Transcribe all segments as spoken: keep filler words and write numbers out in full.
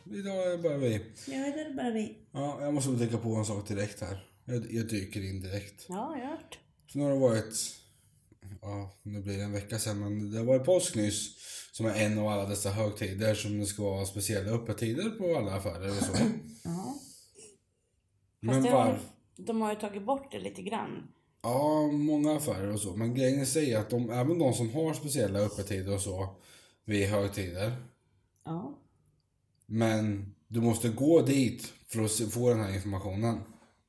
idag är det bara vi. Ja, det är bara vi. Ja, jag måste tänka på en sak direkt här. Jag, jag dyker in direkt. Ja, jag har hört. Så nu har det varit, ja, nu blir det en vecka sedan, men det har varit påsk nyss. Som är en av alla dessa högtider som det ska vara speciella öppettider på alla affärer och så. Ja. Men Fast det var... har, de har ju tagit bort det lite grann. Ja, många affärer och så. Men grejen säger att de, även de som har speciella öppettider och så vid högtider. Ja. Men du måste gå dit för att få den här informationen.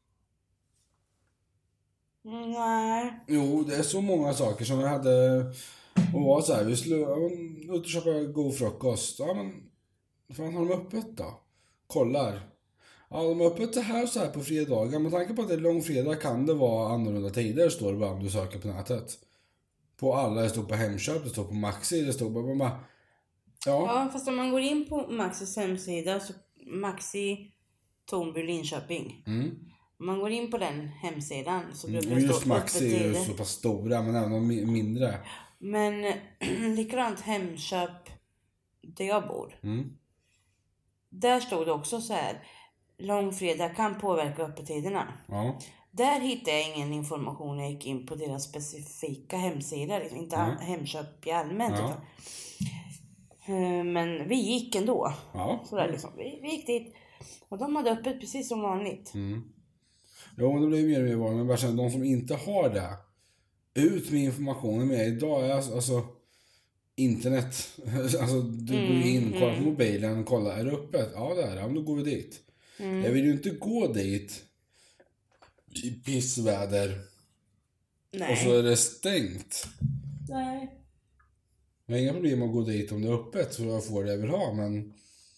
Nej. Jo, det är så många saker som jag hade. Och var så här, vi skulle ut och köpa god frukost. Ja, men fan har de öppet då? Kollar. Ja, de har öppet så här och så här på fredagar. Med tanke på att det är långfredag kan det vara annorlunda tider, står det bara om du söker på nätet. På alla, det står på Hemköp, det står på Maxi, det står på bara. Ja. Ja, fast om man går in på Maxis hemsida, så Maxi Tornby Linköping. Mm. Om man går in på den hemsidan så brukar Och det just stå Maxi är ju öppettider. så pass stora, men även de mindre. Men likadant Hemköp där jag bor. Mm. Där stod det också så här: långfredag kan påverka öppettiderna. Ja. Där hittade jag ingen information när jag gick in på deras specifika hemsida. Liksom. Inte Mm. Hemköp i allmänt. Ja. Utan. Men vi gick ändå. Ja. Så där liksom. vi, vi gick dit. Och de hade öppet precis som vanligt. Mm. Jo, men det blir mer och mer vanligt. Men bara känner, de som inte har det, ut med informationen med. Idag är alltså, alltså internet. Alltså du Mm, går ju in, kollar på mm. mobilen och kollar, är det öppet? Ja, det är det. Ja, men då går vi dit. Mm. Jag vill ju inte gå dit i pissväder. Nej. Och så är det stängt. Nej. Jag har inga problem att gå dit om det är öppet så jag får det jag vill ha, men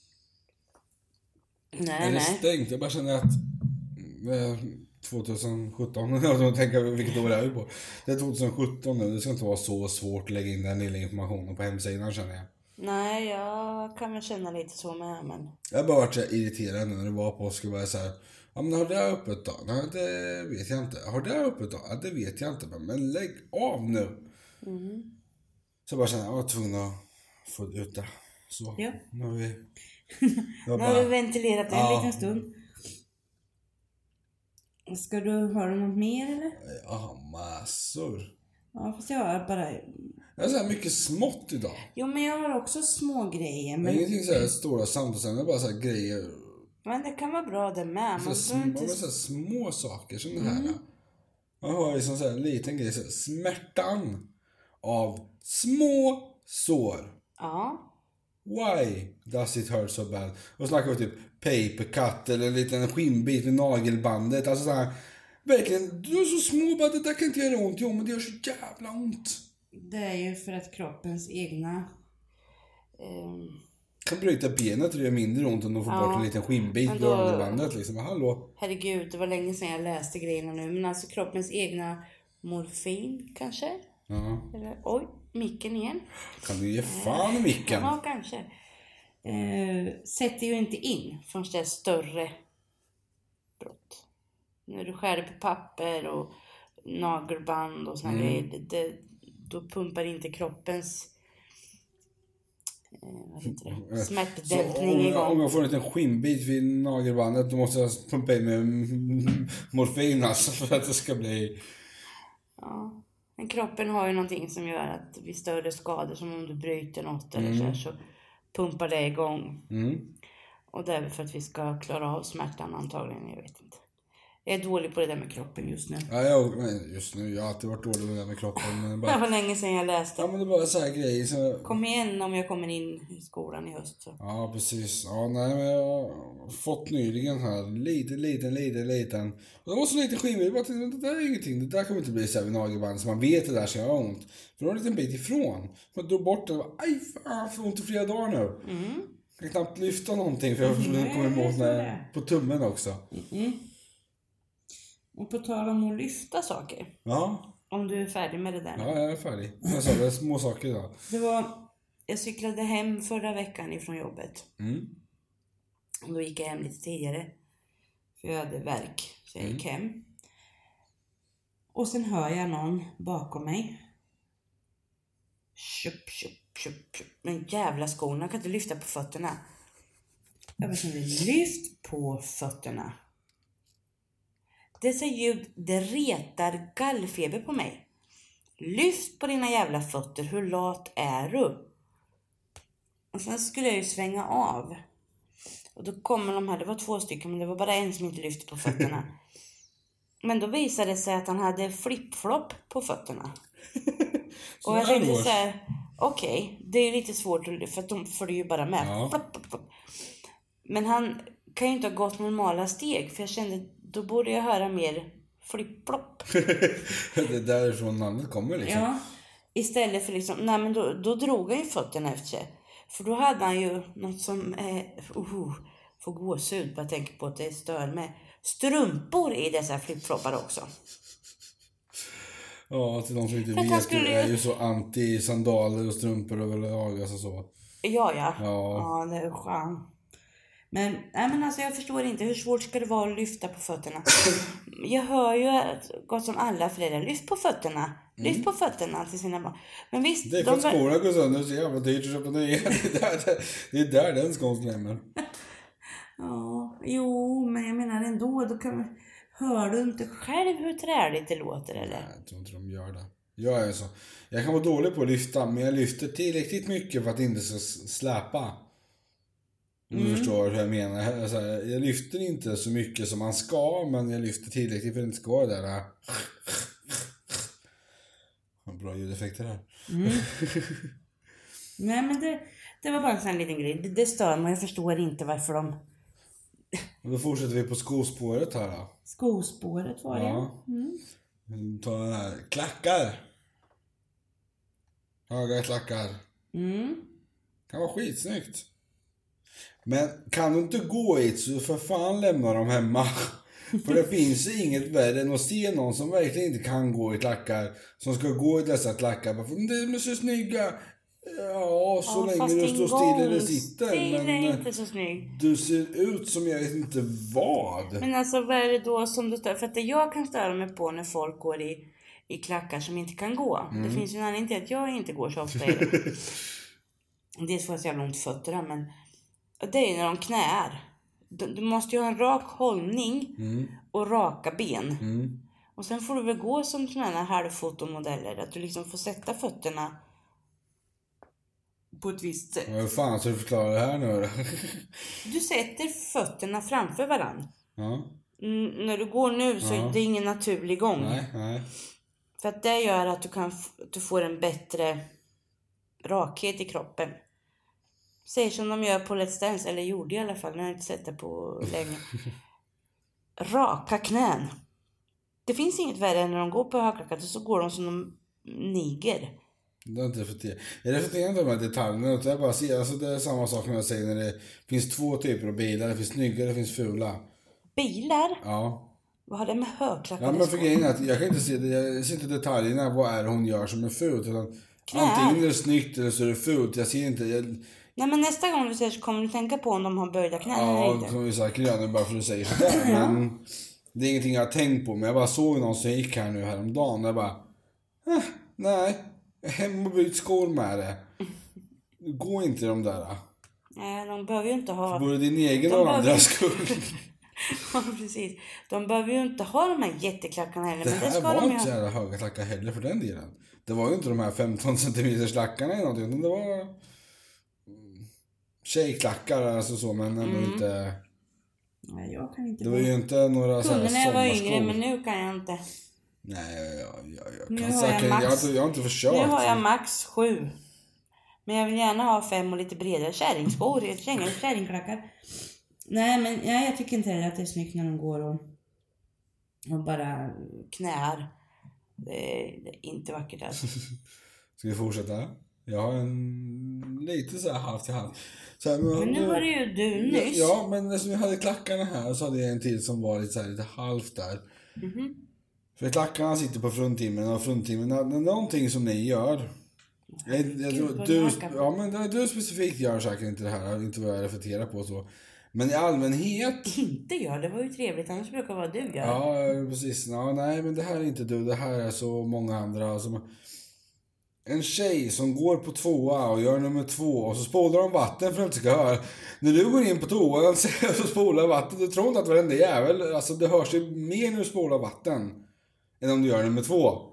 Nej, är det nej. stängt? Jag bara känner att eh, tjugosjutton, jag tänker vilket år det är vi på. Det är tjugosjutton nu, det ska inte vara så svårt att lägga in den lilla informationen på hemsidan, känner jag. Nej, jag kan väl känna lite så med, men... Jag har bara varit så irriterad när det var påsk och bara så här, ja men har det öppet då? Nej, det vet jag inte. Har det öppet då? Ja, det vet jag inte. Men lägg av nu. Mm. Så jag bara känner, jag var tvungen att få ut det. Så, Ja. nu har vi... Nu Jag har bara, du ventilerat en Ja. liten stund. Ska du höra något mer eller? jag har massor. Ja, fast jag har bara... Jag har så här mycket smått idag. Jo, men jag har också små grejer. Men Men, ingenting så här stora samtalsämnen, bara så här grejer. men det kan vara bra det med. Så Man små, behöver inte... så här små saker som det här. Mm. Man har liksom så här en liten grej, så här, smärtan av små sår. Ja. Why does it hurt so bad? Och snackar vi typ paper cut eller en liten skinnbit med nagelbandet. Alltså så här, verkligen, du är så små bara, det där kan inte göra ont. Jo, men det gör så jävla ont. Det är ju för att kroppens egna... ehm, Kan bryta benet och det gör mindre ont än att få Ja, bort en liten skinnbit men med då- nagelbandet liksom. Men hallå? herregud, det var länge sedan jag läste grejerna nu. Men alltså kroppens egna morfin kanske? Ja. Eller, oj, micken igen. Kan du ge fan i micken? Ja, kanske. Eh, sätter ju inte in förrän det är större brott. När du skär på papper och nagelband och såna Mm. grejer, det, det, då pumpar inte kroppens eh, vad heter det? Så smärtdämpning om, jag, igång. om jag får en liten skinnbit vid nagelbandet, då måste jag pumpa in med morfin alltså, för att det ska bli... Ja. Men kroppen har ju någonting som gör att vid större skador, som om du bryter något eller Mm. så, här, så pumpar det igång. Mm. Och det är väl för att vi ska klara av smärtan antagligen, jag vet inte. Jag är dålig på det där med kroppen just nu. Ja, jag, men just nu, jag har alltid varit dålig med det där med kroppen. Men Det bara, var länge sedan jag läste. ja, men det är bara så här grejer. Så, Kom igen om jag kommer in i skolan i höst. Så. ja, precis. Ja, nej, men jag har fått nyligen här. Liten, liten, liten, liten. Och det var så liten skiva. Jag bara tänkte, det där är ingenting. Det där kommer inte bli så här vid nagelband. Så man vet det där ska göra ont. För då var det en liten bit ifrån. Man drog bort den och bara, aj fan, jag får ont i flera dagar nu. Mm. Jag kan knappt lyfta någonting för jag Nej, kommer emot så är när, det. på tummen också. Mm. Och på tal om att lyfta saker. Ja, Om du är färdig med det där. ja, jag är färdig. Jag sa det är små saker idag. Det var, jag cyklade hem förra veckan ifrån jobbet. Mm. Och då gick jag hem lite tidigare. För jag hade värk. Så jag gick hem. Och sen hör jag någon bakom mig. Tjup, tjup, tjup, tjup. Men jävla skorna, jag kan inte lyfta på fötterna. Jag bara kände, lyft på fötterna. Dessa ljud, det retar gallfeber på mig. Lyft på dina jävla fötter, hur lat är du? Och sen skulle jag ju svänga av. Och då kommer de här, det var två stycken, men det var bara en som inte lyfte på fötterna. Men då visade det sig att han hade flip-flop på fötterna. Och jag tänkte så här, okej, okay, det är lite svårt för att de följer ju bara med. Ja. Flop, flop, flop. Men han kan ju inte ha gått normala steg, för jag kände, då borde jag höra mer flip-flop. Det är därifrån namnet kommer liksom. Ja, istället för liksom, nej men då, då drog han ju fötterna efter sig. För då hade han ju något som, eh, uh, får gåshud, bara tänker på att det stör med strumpor i dessa flip-floppar också. Ja, till de som inte För vet, skulle... du är ju så anti-sandaler och strumpor överlag, alltså så. Ja, ja. Ja, ja det är skön. Men, nej men alltså jag förstår inte, hur svårt ska det vara att lyfta på fötterna? Jag hör ju att gott som alla föräldrar, lyft på fötterna. Lyft mm. på fötterna till sina barn. Men visst, det är för de... att skolan går sönder så jävla dyrt att köpa nya. Det är där, det är där den skon klämmer. Ja, jo, men jag menar ändå, då kan man... Hör du inte själv hur träligt det låter, eller? Nej, jag tror inte de gör det. Jag är så. Jag kan vara dålig på att lyfta, men jag lyfter tillräckligt mycket för att det inte ska släpa. Om du mm. förstår hur jag menar. Jag, så här, jag lyfter inte så mycket som man ska, men jag lyfter tillräckligt för att det inte ska vara det där. Bra ljudeffekter här. Mm. Nej, men det, det var bara en sån liten grej. Det, det stör mig, jag förstår inte varför de... Och då fortsätter vi på skospåret här då. Skospåret var det. Ja. Mm. Ta den här. Klackar. Höga klackar. Mm. Kan vara skitsnyggt. Men kan du inte gå hit så för fan lämna dem hemma. För det finns inget värre än att se någon som verkligen inte kan gå i klackar. Som ska gå i dessa klackar. Det är så snygga. Ja, så ja, länge du står still eller sitter. Stil är men inte så snygg. Du ser ut som jag vet inte vad. Men alltså vad är det då som du stör? För att det jag kan störa mig på när folk går i, i klackar som inte kan gå. Mm. Det finns ju en anledning till att jag inte går så ofta i det. Dels får jag så jävla ont fötterna, men det är när de knäar. Du, du måste ju ha en rak hållning mm. och raka ben. Mm. Och sen får du väl gå som sådana här halvfotomodeller. Att du liksom får sätta fötterna på ett visst sätt. Vad fan ska du förklara det här nu då? Du sätter fötterna framför varann. Ja. N- när du går nu så ja. är det ingen naturlig gång. Nej, nej. För att det gör att du, kan f- du får en bättre rakhet i kroppen. Säg som de gör på Let's Dance, eller gjorde i alla fall, när jag inte sett det på länge. Raka knän. Det finns inget värre än när de går på högklackat så går de som de niger. Det är inte för det. Jag reflekterar inte de här detaljerna. Jag bara ser, alltså det är samma sak när jag säger när det finns två typer av bilar. Det finns snygga, det finns fula. Bilar? Ja. Vad har det med högklackade Ja, men för grejen är att jag kan inte se det. Jag ser inte detaljerna. Vad är det hon gör som är fult? Utan knär. Antingen är det snyggt eller så är det fult. Jag ser inte. Jag... Nej, men nästa gång du ser så kommer du tänka på om de har böjda knän ja, eller inte. Ja, det vi säkert göra bara för att du säger sådär. Men det är ingenting jag har tänkt på. Men jag bara såg någon som gick här nu häromdagen. Jag bara, eh, nej. Hem och byt skor med det. Gå inte de där. Nej, de behöver ju inte ha... Både din egen och andras skull. Ja, precis. De behöver ju inte ha de här jätteklackarna heller. Det men här det ska var de inte ju... så jävla höga klackar heller för den delen. Det var ju inte de här femton centimeters klackarna eller någonting. Det var tjejklackar alltså så, men ändå mm. inte... Nej, jag kan inte... Det var ju inte några så här när jag var yngre, men nu kan jag inte. Nej, jag, jag, jag nu kan har säkert... Jag, max... jag, har inte, jag har inte försökt. Nu har jag max sju. Men jag vill gärna ha fem och lite bredare kärringskor. Kärringklackar. Nej, men nej, jag tycker inte heller att det är snyggt när de går och, och bara knär. Det är, det är inte vackert alltså. Ska vi fortsätta? Jag har en lite så här halvt i hand. Så här, men, men nu var det ju du nyss. Ja, men eftersom jag hade klackarna här så hade jag en till som var lite, så här, lite halvt där. Mm-hmm. För klackarna sitter på fruntimmen och fruntimmen, någonting som ni gör. Jag, jag, jag, du, ja, men du specifikt gör säkert inte det här, inte vad jag reflekterar på så. Men i allmänhet... Inte jag, det var ju trevligt, annars brukar det vara du gör. Ja, precis. Ja, nej, men det här är inte du, det här är så många andra. Alltså, en tjej som går på tvåa och gör nummer två och så spolar de vatten för att du ska höra. När du går in på toan och så spolar vatten, du tror inte att varenda jävel, alltså det hörs ju mer när du spolar vatten än om du gör nummer två.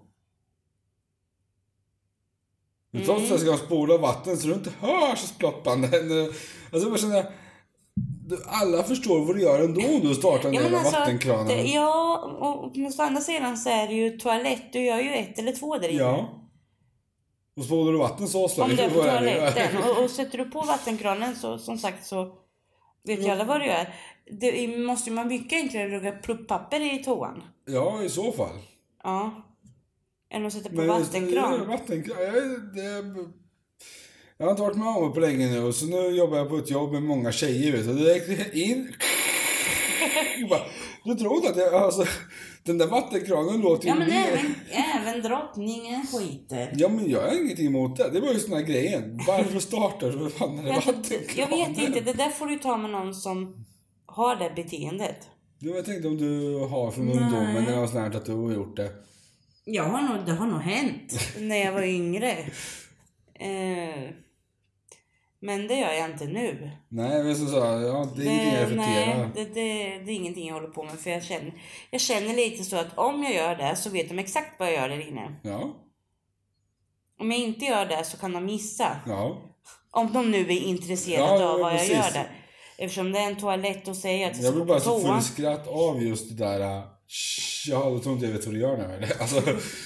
Men trots att jag ska spola vatten så du inte hörs splottande. Alltså jag känner, alla förstår vad du gör ändå om du startar Ja, den men hela alltså, vattenkranen. det, ja, och på andra sidan så är det ju toalett. Du gör ju ett eller två där inne. Ja. Och spolar du vatten så slår Om det det är på vad är det. toaletten. Och, och sätter du på vattenkranen så som sagt så vet ju alla vad du gör. Det måste ju vara mycket enklare att lägga plupppapper i toan. Ja, i så fall. Ja. Än att sätta på Men just det, vattenkran. vattenkran. Jag, det, jag har inte varit med om på länge nu. Så nu jobbar jag på ett jobb med många tjejer. Vet du. Det gick in. Bara, du tror inte att jag... Alltså, den där vattenkranen låter ju Ja, men mer. även, även drottningen skiter. Ja, men jag har ingenting emot det. Det var ju sån här grejen. Varför startar du fan den Jag, vattenkranen? jag vet inte. Det där får du ta med någon som har det beteendet. Du, jag tänkte om du har från ungdomen eller något sånt här att du har gjort det. Jag har nog, det har nog hänt när jag var yngre. Eh, men det gör jag inte nu. Nej, men så sa jag, ja, det är ingenting jag reflekterar. Nej, det, det, det är ingenting jag håller på med. För jag känner, jag känner lite så att om jag gör det så vet de exakt vad jag gör där inne. Ja. Om jag inte gör det så kan de missa. Ja. Om de nu är intresserade Ja, av vad precis. jag gör där. Eftersom det är en toalett och säger att jag Jag ska blir på bara så toa. full skratt av just det där. äh, Ja, då tror inte jag vet vad du gör nu. Eller? Alltså,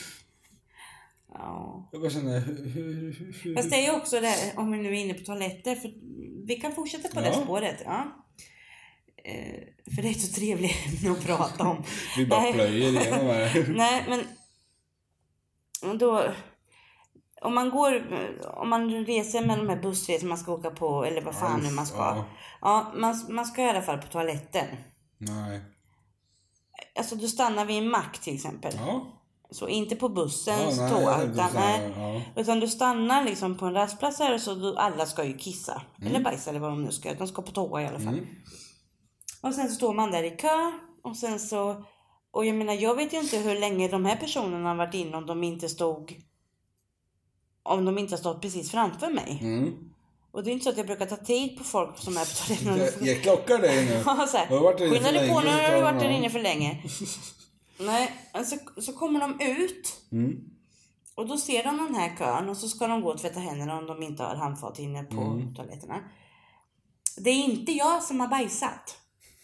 Ja. jag bara känner... Hur, hur, hur, hur. Fast det är ju också det, om vi nu är inne på toaletter. För vi kan fortsätta på Ja. det spåret. Ja. Eh, för det är så trevligt att prata om. Vi bara Nej. plöjer igenom här. Nej, men då, om man går, om man reser med de här bussresor man ska åka på, eller vad fan nu man ska. Ja. Ja, man, man ska i alla fall på toaletten. Nej. Alltså du stannar vid en mack till exempel. Ja. Så inte på bussens Ja, nej, toa, jag tänkte utan, så här, nej, ja. utan du stannar liksom på en rastplats här, så du, alla ska ju kissa. Mm. Eller bajsa eller vad de nu ska göra. De ska på toa i alla fall. Mm. Och sen så står man där i kö. Och sen så, och jag menar, jag vet ju inte hur länge de här personerna har varit inne om de inte stod, om de inte har stått precis framför mig. Mm. Och det är inte så att jag brukar ta tid på folk som är på toaletten. Jag, jag klockar dig nu. Ja, så här, Har du varit där inne skynda för dig på, nu länge? har du varit där Ja. inne för länge. Nej, så, så kommer de ut. Mm. Och då ser de den här kön och så ska de gå och tvätta händerna om de inte har handfat inne på Mm. toaletterna. Det är inte jag som har bajsat.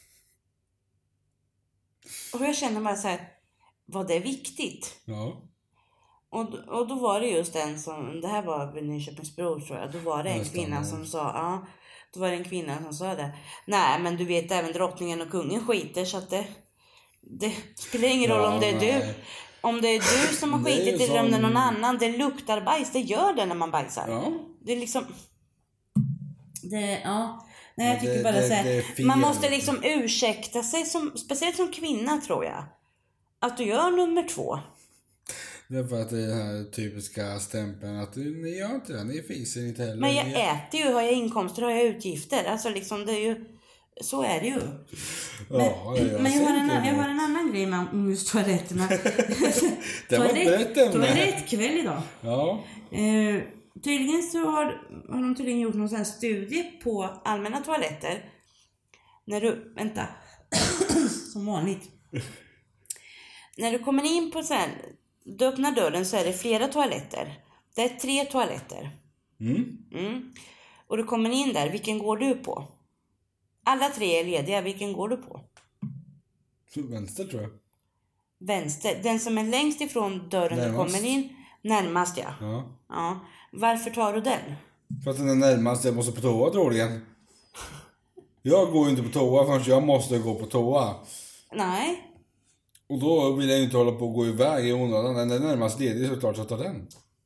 Och jag känner bara så här, var det viktigt? Ja. Och, och då var det just en som, det här var vid Nyköpingsbro tror jag, då var det en Nästan, kvinna ja. som sa, ja, då var det en kvinna som sa det. Nej, men du vet, även drottningen och kungen skiter, så att det, det spelar ingen roll Ja, om det är nej. du. Om det är du som har Det är ju skitit eller om det är någon som- annan, det luktar bajs, det gör det när man bajsar. Ja. Det är liksom, det, ja. Nej, jag Ja, tycker det- bara det- så här, det är fel. man måste liksom ursäkta sig, som, speciellt som kvinna tror jag. Att du gör nummer två. Det är för att det är den här typiska stämpeln att du, ni gör inte det, ni fiser inte heller. Men jag Ni- äter ju, har jag inkomster har jag utgifter. Alltså liksom det är ju, så är det ju. Men, Ja, jag men jag, har säger en, inte jag emot. har en annan grej med om just toaletterna. Det var ett brett ämne. Toalettkväll idag. Ja. Eh, tydligen så har, har de tydligen gjort någon sån här studie på allmänna toaletter. När du, vänta, som vanligt. När du kommer in på så här, du öppnar dörren så är det flera toaletter. Det är tre toaletter. Mm. Mm. Och du kommer in där, vilken går du på? Alla tre är lediga, vilken går du på? Vänster tror jag. Vänster, den som är längst ifrån dörren Närmast. du kommer in. Närmast ja. Ja. Ja. Varför tar du den? För att den är närmast, jag måste på toa troligen. Jag går ju inte på toa förrän jag måste gå på toa. Nej. Och då vill jag ju inte hålla på och gå iväg i onödan. Den är närmast ledig så klart jag tar den.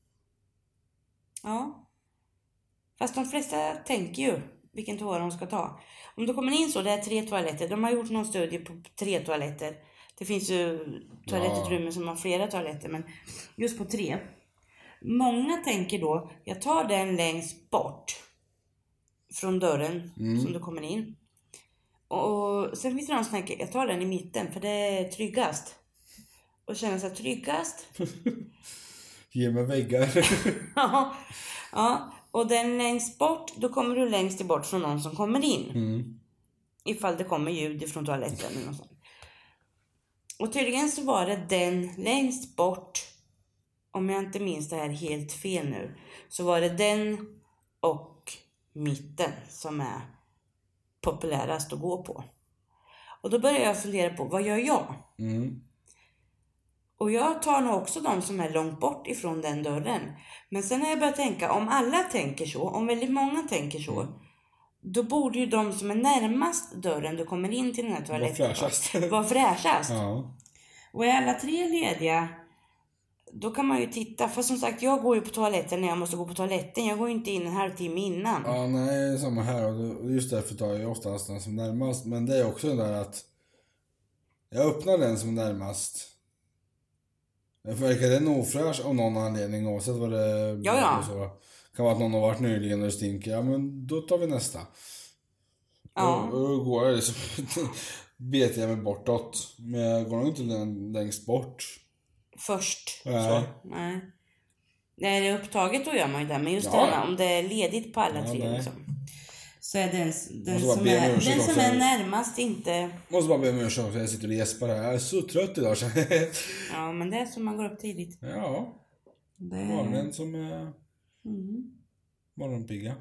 Ja. Fast de flesta tänker ju vilken toa de ska ta. Om du kommer in så, det är tre toaletter. De har gjort någon studie på tre toaletter. Det finns ju toalettutrymmen som har flera toaletter, men just på tre. Många tänker då, jag tar den längst bort från dörren som du kommer in. Och sen finns det någon som tänker, jag tar den i mitten för det är tryggast. Och känner sig tryggast. Ge mig väggar. Ja, ja, och den längst bort, då kommer du längst bort från någon som kommer in. Mm. Ifall det kommer ljud från toaletten eller något sånt. Och tydligen så var det den längst bort, om jag inte minns det här helt fel nu, så var det den och mitten som är populärast att gå på. Och då börjar jag fundera på, vad gör jag? Mm. Och jag tar nog också de som är långt bort ifrån den dörren. Men sen har jag börjat tänka, om alla tänker så, om väldigt många tänker så, mm. då borde ju de som är närmast dörren du kommer in till den här toaletten Var fräschast. Var fräschast. Ja. Och är alla tre lediga, då kan man ju titta. För som sagt, jag går ju på toaletten när jag måste gå på toaletten. Jag går ju inte in en halvtimme innan. Ja, nej, samma här. Och just därför tar jag oftast den som närmast. Men det är också den där att jag öppnar den som närmast. Jag verkar den ofräsch av någon anledning, oavsett vad det ja, ja. så. Kan vara att någon har varit nyligen och det stinker. Ja, men då tar vi nästa. Ja. Och, och går jag liksom betar jag mig bortåt. Men jag går nog inte längst bort. Först. Nej. Så. Nej. När det är upptaget då gör man ju det. Men just ja. det här, om det är ledigt på alla ja, tre liksom. Så är den, den som, som, är, den också. som är närmast inte... Måste bara be om ursäkt för jag sitter och gäspar här. Jag är så trött idag. Ja, men det är som man går upp tidigt. Ja. Det... Barnen som är mm. morgonpigga.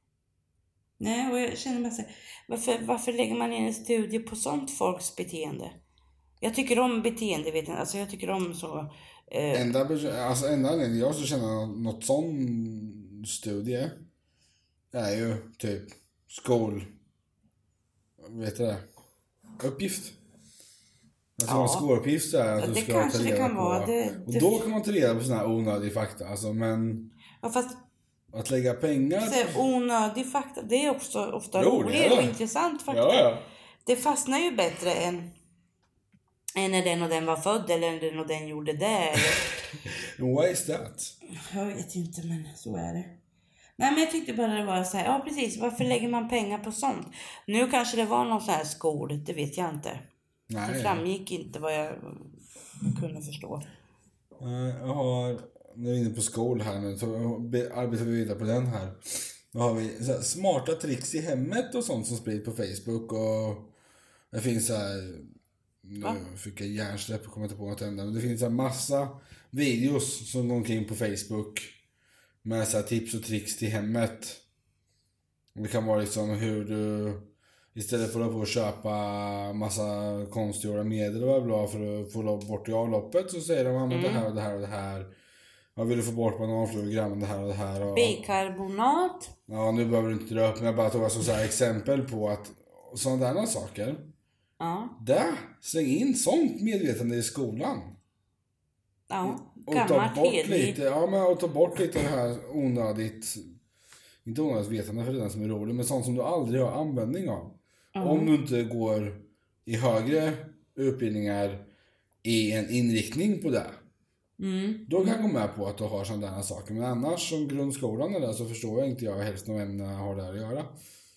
Nej, och jag känner bara så här, varför, varför lägger man in en studie på sånt folks beteende? Jag tycker om beteende, vet jag. Alltså jag tycker om så... Eh... Enda, alltså enda anledningen jag så känner något sån studie är ju typ skol... Vet du det? Uppgift. Alltså ja. en skoluppgift är att ja, du det ska kanske ta reda det kan på. Vara. Det, och det... då kan man ta reda på såna här onödig fakta. Alltså, men... Ja, fast... Att lägga pengar... Så onödig fakta, det är också ofta jo, roligt och intressant fakta. Ja, ja. Det fastnar ju bättre än, än när den och den var född eller när den och den gjorde det. Eller... Why is that? Jag vet inte, men så är det. Nej, men jag tyckte bara det var så här, ja precis, varför lägger man pengar på sånt? Nu kanske det var någon sån här skol, det vet jag inte. Nej. Det framgick inte vad jag kunde förstå. Jag har, nu är vi inne på skol här nu, så arbetar vi vidare på den här. Då har vi så här, smarta tricks i hemmet och sånt som sprids på Facebook och det finns så här, nu Va? fick jag hjärnsläpp och kommer inte på något ända, men det finns så här massa videos som går omkring på Facebook med så här tips och tricks till hemmet. Det kan vara liksom hur du istället för att få köpa massa konstgjorda medel och bla för att få bort i avloppet, så säger de mm. det här och det här och det här. Jag vill få bort bananflugan, det här och det här. Och, bikarbonat. Ja, nu behöver du inte dra upp, men jag bara tog alltså så här exempel på att sådana där saker. Ja. Där, släng in sånt medvetande i skolan. Ja, och ta bort lite, ja, men och ta bort lite det här onödigt, inte onödigt vetande för den som är rolig, men sånt som du aldrig har användning av. Mm. Om du inte går i högre utbildningar i en inriktning på det. Mm. Då kan jag gå med på att du har sådana där saker. Men annars som grundskolan eller så förstår jag inte jag helst någon ämne har där att göra.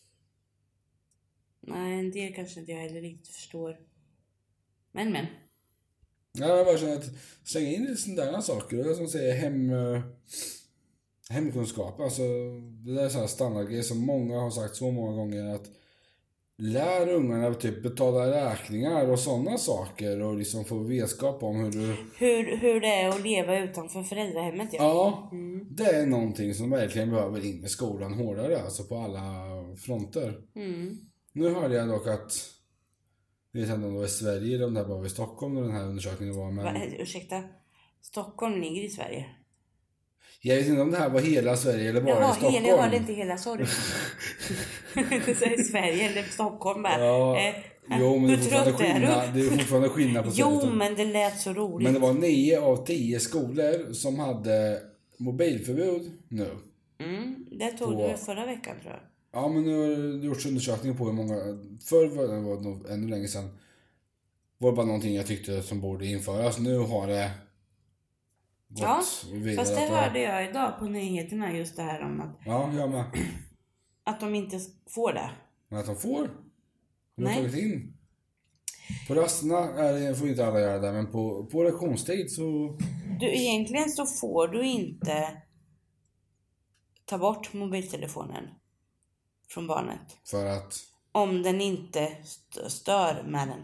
Nej, en del kanske inte jag heller riktigt förstår. Men men. Ja, jag bara känner att slänga in lite sådana där saker. Det är som säger hem, hemkunskap. Alltså det där är sådana standardgrejer som många har sagt så många gånger, att lär ungarna typ betala räkningar och sådana saker och liksom få vetskap om hur du... Hur, hur det är att leva utanför föräldrahemmet, ja. Ja, mm. det är någonting som verkligen behöver in i skolan hårdare, alltså på alla fronter. Mm. Nu hörde jag dock att, jag vet inte om det var i Sverige eller om det var i Stockholm när den här undersökningen var, men... Va, ursäkta, Stockholm ligger i Sverige. Jag vet inte om det här var hela Sverige eller bara Jaha, i Stockholm. Hela var det inte hela, sorry. Du säger Sverige eller Stockholm bara. Ja, eh, jo, men det är fortfarande skillnad, det är fortfarande skillnad på Jo, Sverige. Men det lät så roligt. Men det var nio av tio skolor som hade mobilförbud nu. Mm, det tog på... du förra veckan, tror jag. Ja, men nu har det gjorts undersökningar på hur många... Förr var det var nog ännu länge sedan. Var det bara någonting jag tyckte som borde införas. Nu har det... Ja, fast det hörde jag idag på nyheterna, just det här om att... Ja, jag med. Att de inte får det. Men att de får? De har Nej. tagit in På rasterna är det, får inte alla göra det, men på, på lektionstid så... Du, egentligen så får du inte ta bort mobiltelefonen från barnet. För att... Om den inte st- stör med den.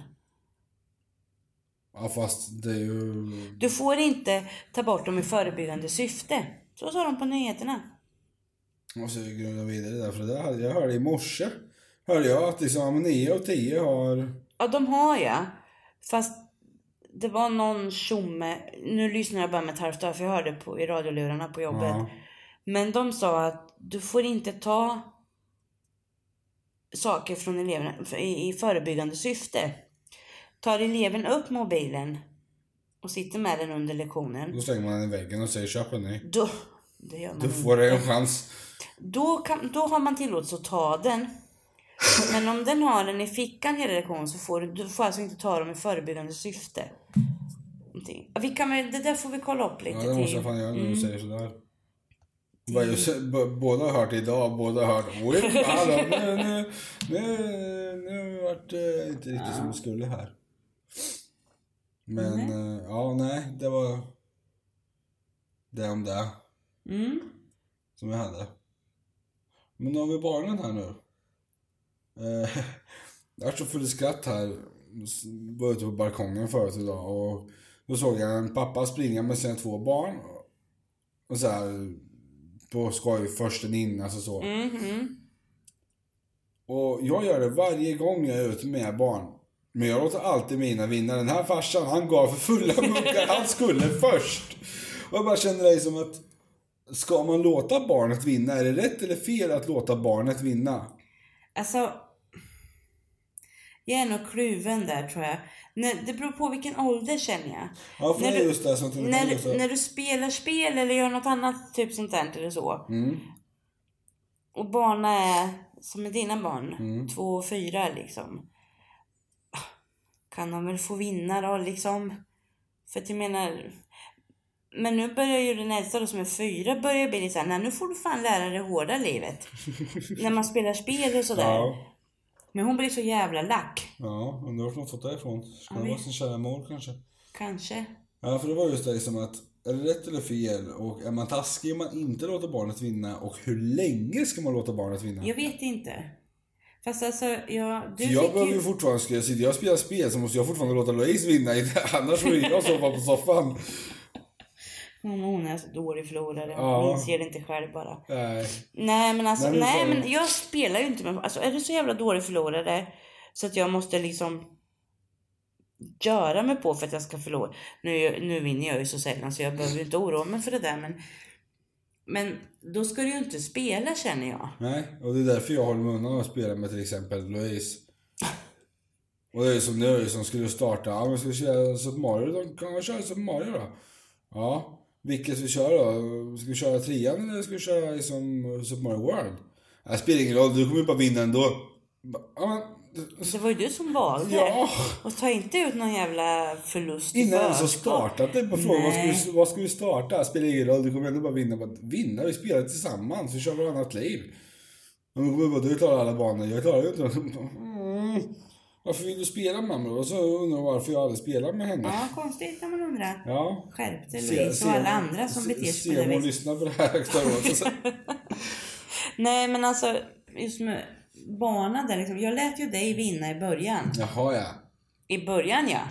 Ja, fast det är ju... Du får inte ta bort dem i förebyggande syfte. Så sa de på nyheterna. Jag måste ju grunda vidare där, för det där hade jag hörde i morse. Hörde jag att liksom nio och tio har... Ja, de har jag. Fast det var någon tjomme. Nu lyssnar jag bara med ett halvt öra, för jag hörde på, i radiolurarna på jobbet. Ja. Men de sa att du får inte ta saker från eleverna i, i förebyggande syfte. Tar eleven upp mobilen och sitter med den under lektionen. Då stänger man den i väggen och säger köp en ny. Då, det gör man Då får du en chans. Då, kan, då har man tillåtelse att ta den. Men om den har den i fickan hela lektionen så får du, du får alltså inte ta dem i förebyggande syfte. Någonting. Vi kan, det där får vi kolla upp lite. Ja, det måste jag fan göra när du säger sådär. Mm. Båda har hört det idag, båda har hört oj, hallå, nu, nu, nu, nu vart det inte riktigt ja. Som det skulle här. Men, mm. ja, nej, det var det om det. Mm. Som jag hade. Men nu har vi barnen här nu. Eh, jag är så full skratt här. Var ute på balkongen förut idag. Och då såg jag en pappa springa med sina två barn. Och så här, på skoj försten in, alltså så. Mm-hmm. Och jag gör det varje gång jag är ute med barn. Men jag låter alltid mina vinna. Den här farsan, han gav för fulla munkar. Han skulle först. Och jag bara känner det som att ska man låta barnet vinna? Är det rätt eller fel att låta barnet vinna? Alltså, jag är nog kluven där, tror jag. Det beror på vilken ålder, känner jag. Ja, för när det är du, just det. Sånt när, du, när du spelar spel eller gör något annat, typ sånt där eller så. Mm. Och barnen är, som är dina barn, mm. två och fyra liksom. Kan de väl få vinna då, liksom. För att jag menar... Men nu börjar ju den äldsta då, som är fyra, börjar bli lite såhär, nej, nu får du fan lära dig hårda livet. När man spelar spel och sådär. Ja. Men hon blir så jävla lack. Ja, undrar vart hon fått därifrån. Ska ja, det vara sin kära mor kanske? Kanske. Ja, för det var just det som att, är det rätt eller fel? Och är man taskig om man inte låter barnet vinna? Och hur länge ska man låta barnet vinna? Jag vet inte. Fast alltså, jag... Du jag behöver ju ju fortfarande, ska jag, sitta, jag spelar spel så måste jag fortfarande låta Louise vinna. Annars får jag sova på soffan. Hon är så dålig förlorare. Ja. Hon ser det inte själv bara. Nej. Nej men alltså, nej, nej, så... men jag spelar ju inte med... Alltså, är du så jävla dålig förlorare så att jag måste liksom göra mig på för att jag ska förlora. Nu, nu vinner jag ju så sällan så jag behöver inte oroa mig för det där. Men, men då ska du ju inte spela, känner jag. Nej, och det är därför jag håller mig undan att spela med till exempel Louise. Och det är som nu som skulle starta. Ja, men ska vi köra Super Mario? Då kan jag köra Super Mario då. Ja, vilket vi kör då? Ska vi köra trean eller ska vi köra liksom Super Mario World? Det spelar ingen roll, du kommer ju bara vinna ändå. Ja, men... Det var ju du som valde. Ja. Och ta inte ut någon jävla förlust. Innan så startat det på frågan, vad ska, vi, vad ska vi starta? Spelar ingen roll, du kommer ändå bara vinna. Bara vinna, vi spelar tillsammans, vi kör varannat liv. Och då kommer bara, du klarar alla banor, jag klarar ju inte. Mm. Varför vill du spela med mig? Och så undrar jag varför jag aldrig spelar med henne. Ja, konstigt kan man undra. Ja. Skärp dig, Louise, och alla andra som beter sig på det viset. Se om hon lyssnar på det här extra året. Nej, men alltså, just med barnen där liksom. Jag lät ju dig vinna i början. Jaha, ja. I början, ja.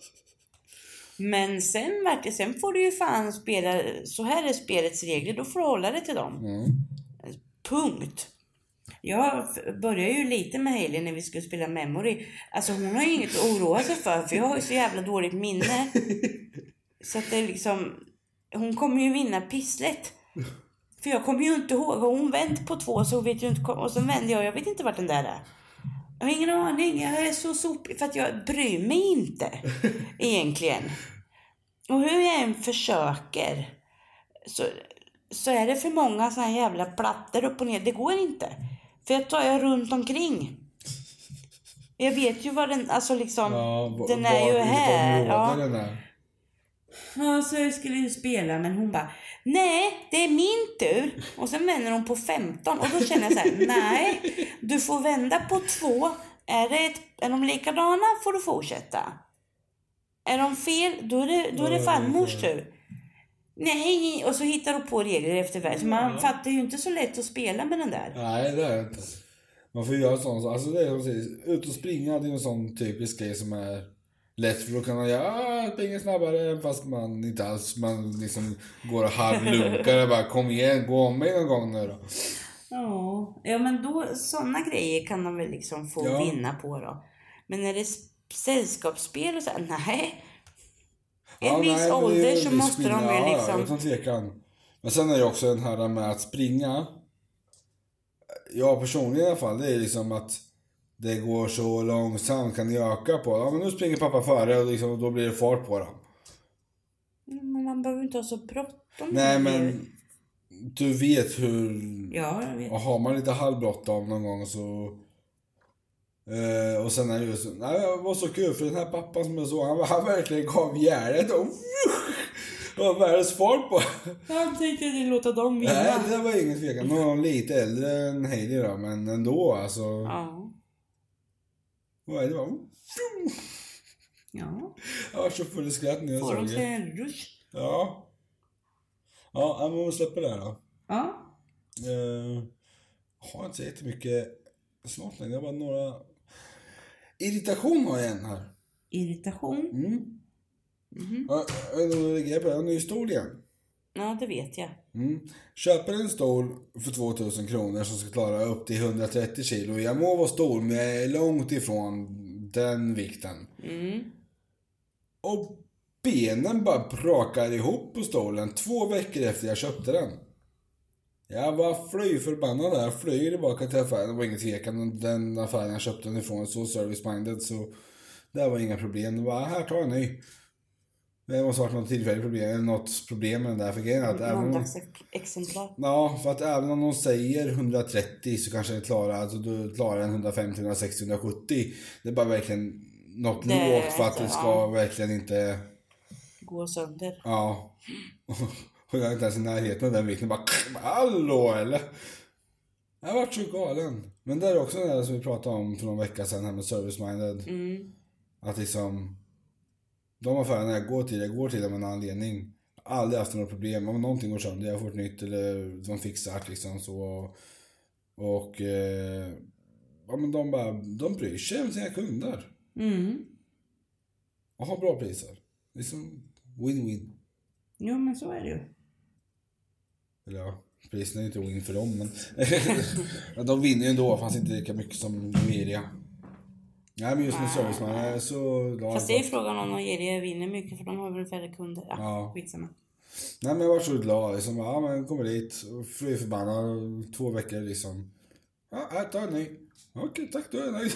Men sen, vart det, sen får du ju fan spela, så här är spelets regler, då får du hålla dig till dem. Mm. Punkt. Jag började ju lite med Hailey när vi skulle spela Memory. Alltså hon har ju inget att oroa sig för, för jag har ju så jävla dåligt minne. Så att det är liksom, hon kommer ju vinna pisslet. För jag kommer ju inte ihåg, hon vänt på två så vet jag inte, och så vände jag, jag vet inte vart den där är. Jag har ingen aning, jag är så sopig för att jag bryr mig inte egentligen. Och hur jag än försöker så, så är det för många såna här jävla plattor upp och ner, det går inte. För jag tar jag runt omkring. Jag vet ju vad den, alltså liksom, ja, den är ju här. Ja. Den är. Ja, så jag skulle ju spela, men hon bara, nej, det är min tur. Och sen vänder hon på femton och då känner jag så här, nej, du får vända på två Är, det ett, är de likadana får du fortsätta. Är de fel, då är det, då är det farmors tur. Nej, och så hittar du på regler efter väl. Så man fattar ju inte så lätt att spela med den där. Nej, det är inte. Man får göra sånt. Alltså det är som säger, ut och springa, det är en sån typisk grej som är lätt. För då kan man göra, springa snabbare fast man inte alls, man liksom går och halvlunkar och bara kom igen, gå om mig någon gång nu då. Ja, ja men då, sådana grejer kan de väl liksom få Ja. vinna på då. Men när det är sällskapsspel och så, nej. En Ja, viss nej, men det är ålder ju så en viss måste de skillnad. ju Ja, liksom... utan tvekan. Men sen är det också den här med att springa. Jag personligen i alla fall, det är liksom att det går så långsamt, kan ni öka på. Ja, men nu springer pappa före och liksom, då blir det fart på dem. Men man behöver inte ha så bråttom. Nej, men du vet hur... Ja, jag vet. Och har man lite halvbråttom någon gång så... Eh, och sen är det ju så... Nej, det var så kul för den här pappan som jag såg, han, han verkligen gav järnet och... Det var världens fart på. Jag tänkte inte låta dem vinna. Nej, det var ingen tvekan. Nu var han lite äldre än Heidi då, men ändå alltså. Ja. Vad är det var? Ja. Jag var så full i skratt när jag Får de såg sig det. en rush? Ja. Ja, men vi släpper det här då. Ja. Uh, har inte så jättemycket snart längre. Det var några... Irritation har jag en här. Irritation? Mm. Mm-hmm. Ja, jag vet inte om du lägger på en ny stol igen. Ja, det vet jag. Mm. Köper en stol för tvåtusen kronor som ska klara upp till hundratrettio kilo. Jag må vara stor, men jag är långt ifrån den vikten. Mm. Och benen bara brakar ihop på stolen två veckor efter jag köpte den. Jag var fly förbannad där. Jag flög tillbaka till affären. Det var ingen tvekan. Den affären jag köpte den ifrån så service-minded. Så det var inga problem. Det var här, ta en ny. Det måste ha varit något tillfälligt problem. Eller något problem med den där. För grejen är att även om... exemplar. Ja, för att även om de säger hundratrettio så kanske det klarar, alltså du klarar en hundrafemtio, hundrasextio, hundrasjuttio. Det är bara verkligen något Det- lågt för att det ska ja. verkligen inte... Gå sönder. Ja. Och jag är inte ens i närheten av den vikten. Bara, hallå eller? Jag har varit så galen. Men det är också det som vi pratade om för någon vecka sedan här med service-minded. Mm. Att liksom... De affärerna jag går till, jag går till av en anledning. Jag har aldrig haft några problem. Om någonting går sönder, jag får ett nytt eller de fixar liksom så. Och eh, ja, men de bara, de bryr sig om sina kunder. Mm. Och har bra priser. Liksom win-win. Jo, men så är det ju. Eller ja, priserna är inte win för dem, men de vinner ju ändå, fast inte lika mycket som media. Nej, men just med serviceman jag är så glad. Fast det är frågan om de ger det vinner mycket för de har väl färre kunder. Ja, Ja. skitsamma. Nej, men jag var så glad liksom. Ja, men kommer dit och fly förbannad två veckor liksom. Ja, här, ta en ny. Okej, tack, då är jag nöjd.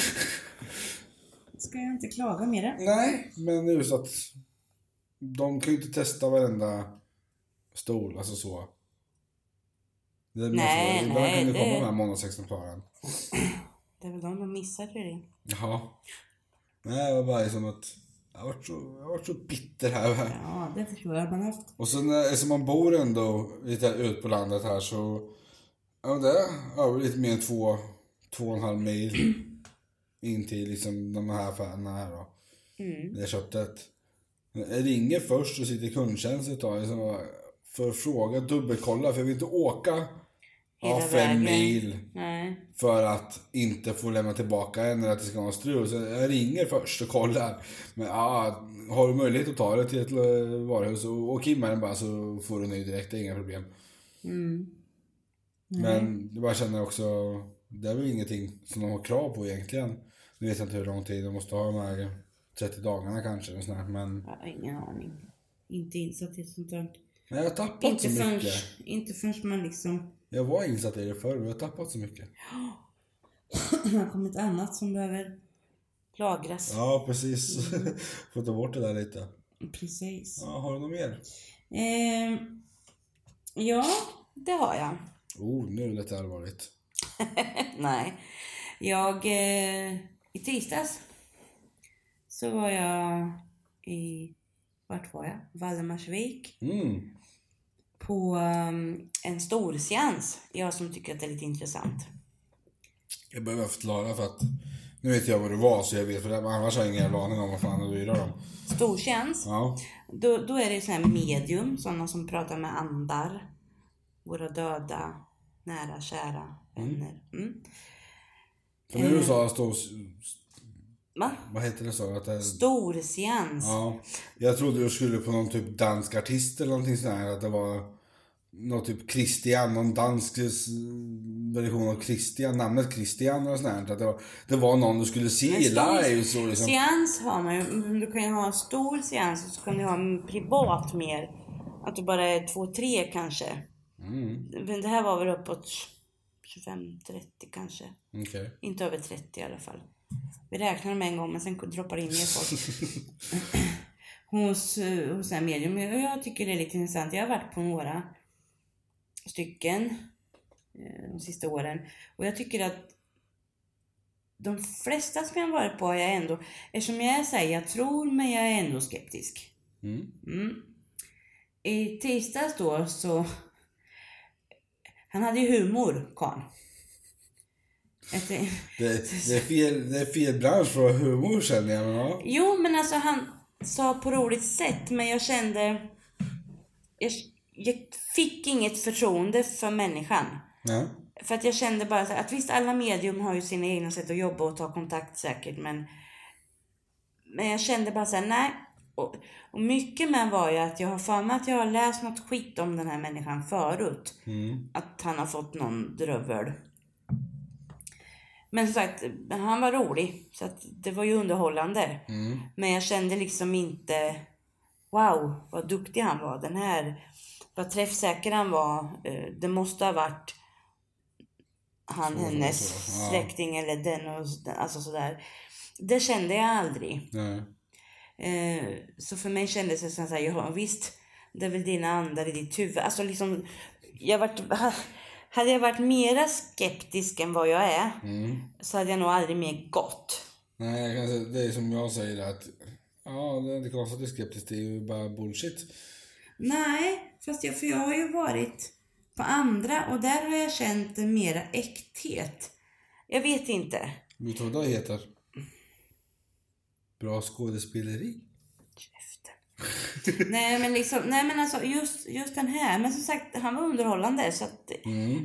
Ska jag inte klaga med det? Nej, men det är just att de kan ju inte testa varenda stol, alltså så. Det måste, Nej, ibland nej, kan det det- komma de här månadsexemplaren. Det är väl de de missar för det. Jaha. Nej, det var bara som att jag har varit så, jag har varit så bitter här. Ja, det förstår jag. Man har haft... Och sen eftersom man bor ändå lite ut på landet här så... Ja, det är lite mer än två, två och en halv mil in till liksom de här affärerna här då. Mm. Där jag köpte ett. Jag ringer först och sitter i kundtjänst ett tag liksom, för att fråga, dubbelkolla, för jag vill inte åka Hela ja, fem vägen. mil Nej. för att inte få lämna tillbaka en eller att det ska vara strul. Så jag ringer först och kollar. Men ja, har du möjlighet att ta det till ett varuhus och åk in med den bara så får du ny direkt, det är inga problem. Mm. Men jag bara känner också, det är väl ingenting som de har krav på egentligen. Nu vet jag inte hur lång tid de måste ha de här trettio dagarna kanske. Och sånt, men Jag har ingen aning. Inte insatt i sånt där. nej, jag har tappat Inte så förrän, mycket. inte förrän man liksom... Jag var insatt i det förr och jag har tappat så mycket. Det har kommit annat som behöver lagras. Ja, precis. Får ta bort det där lite. Precis. Ja, har du något mer? Eh, ja, det har jag. Oh, nu är det lite allvarligt. Nej. Jag... Eh, I tisdags så var jag i... Vart var jag? Valdemarsvik. Mm. På um, en stor seans. Jag som tycker att det är lite intressant. Jag behöver förklara för att Nu vet jag vad det var så jag vet, för det, annars har jag ingen aning om vad fan du gör dem. Stortjänst. Ja. Då, då är det så här medium, sådana som pratar med andar. Våra döda, nära, kära vänner. Mm. För nu du sa stor... Va? Vad heter det så? Att det... Storseans. Ja. Jag trodde du skulle på någon typ dansk artist eller någonting sånt här. Att det var någon typ Christian, någon dansk version av Christian, namnet Christian eller sånt här. Att det var, det var någon du skulle se i live. Så liksom. Seans har man ju. Du kan ju ha en stor seans och så kan du ha en privat mer. Att du bara är två, tre kanske. Mm. Men det här var väl uppåt tjugofem trettio kanske. Okay. Inte över trettio i alla fall. Vi räknar dem en gång men sen droppar in mer folk. hos, hos en medium. Och jag tycker det är lite intressant. Jag har varit på några stycken de sista åren. Och jag tycker att de flesta som jag har varit på har jag ändå, eftersom jag säger jag tror men jag är ändå skeptisk. Mm. Mm. I tisdags då så han hade ju humor, Karl. Det, det, är fel, det är fel bransch för att ha humor känner jag. Men ja. Jo men alltså han sa på roligt sätt men jag kände jag, jag fick inget förtroende för människan. Ja. För att jag kände bara så att visst alla medium har ju sina egna sätt att jobba och ta kontakt säkert men men jag kände bara så här, nej. Och, och mycket med var ju att jag har för mig att jag har läst något skit om den här människan förut. Mm. Att han har fått någon drövel. Men som sagt, han var rolig. Så att det var ju underhållande. Mm. Men jag kände liksom inte, wow, vad duktig han var. Den här, vad träffsäker han var. Det måste ha varit han, så, hennes så. Ja. Släkting eller den och alltså sådär. Det kände jag aldrig. Nej. Eh, så för mig kändes det som att ja, visst, det är väl dina andar i ditt huvud. Alltså liksom, jag varit, hade jag varit mera skeptisk än vad jag är, mm. så hade jag nog aldrig mer gått. Nej, jag kan säga, det är som jag säger att ja, det är inte konstigt att du är skeptisk, det är ju bara bullshit. Nej, fast jag, för jag har ju varit på andra och där har jag känt en mera äkthet. Jag vet inte. Vet du vad det heter? Bra skådespeleri. nej men liksom, nej men alltså just, just den här, men som sagt han var underhållande så att mm.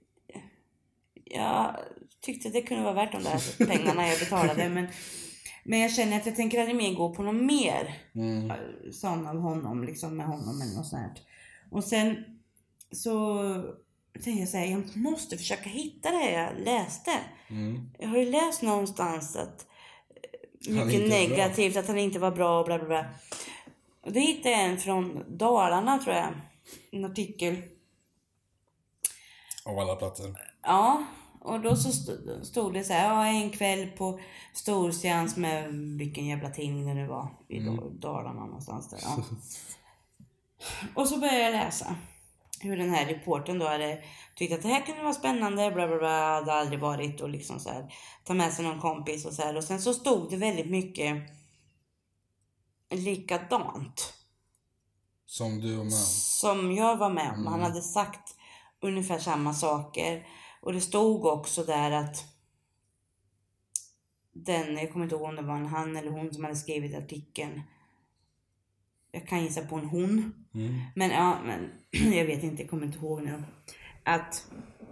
jag tyckte det kunde vara värt de där pengarna jag betalade men, men jag känner att jag tänker aldrig mer gå på något mer mm. sån av honom liksom med honom eller något sånt. Och sen så tänkte jag säga jag måste försöka hitta det jag läste. Mm. Jag har ju läst någonstans att mycket negativt bra. Att han inte var bra och bla bla bla. Och det hittade jag en från Dalarna tror jag. En artikel. Av alla platser. Ja. Och då så stod det så här. Ja, en kväll på storseans med vilken jävla tidning det nu var. I mm. Dalarna någonstans där. Ja. Och så började jag läsa. Hur den här reporten då hade tyckt att det här kunde vara spännande. Bla bla bla. Det hade aldrig varit. Och liksom så här. Ta med sig någon kompis och så här. Och sen så stod det väldigt mycket likadant. Som du var med om? Som jag var med om. Mm. Han hade sagt ungefär samma saker. Och det stod också där att den, jag kommer inte ihåg om det var en han eller hon som hade skrivit artikeln. Jag kan gissa på en hon. Mm. Men ja, men jag vet inte, jag kommer inte ihåg nu. Att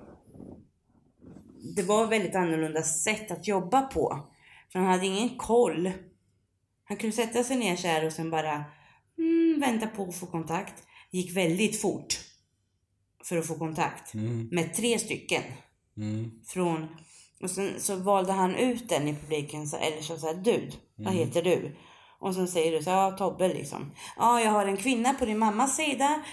det var väldigt annorlunda sätt att jobba på. För han hade ingen koll. Han kunde sätta sig ner så här och sen bara mm, vänta på att få kontakt. Gick väldigt fort för att få kontakt. Mm. Med tre stycken. Mm. Från, och sen så valde han ut den i publiken. Så, eller så sa du, vad Mm. heter du? Och så säger du så ja, Tobbe liksom. Ja, jag har en kvinna på din mammas sida.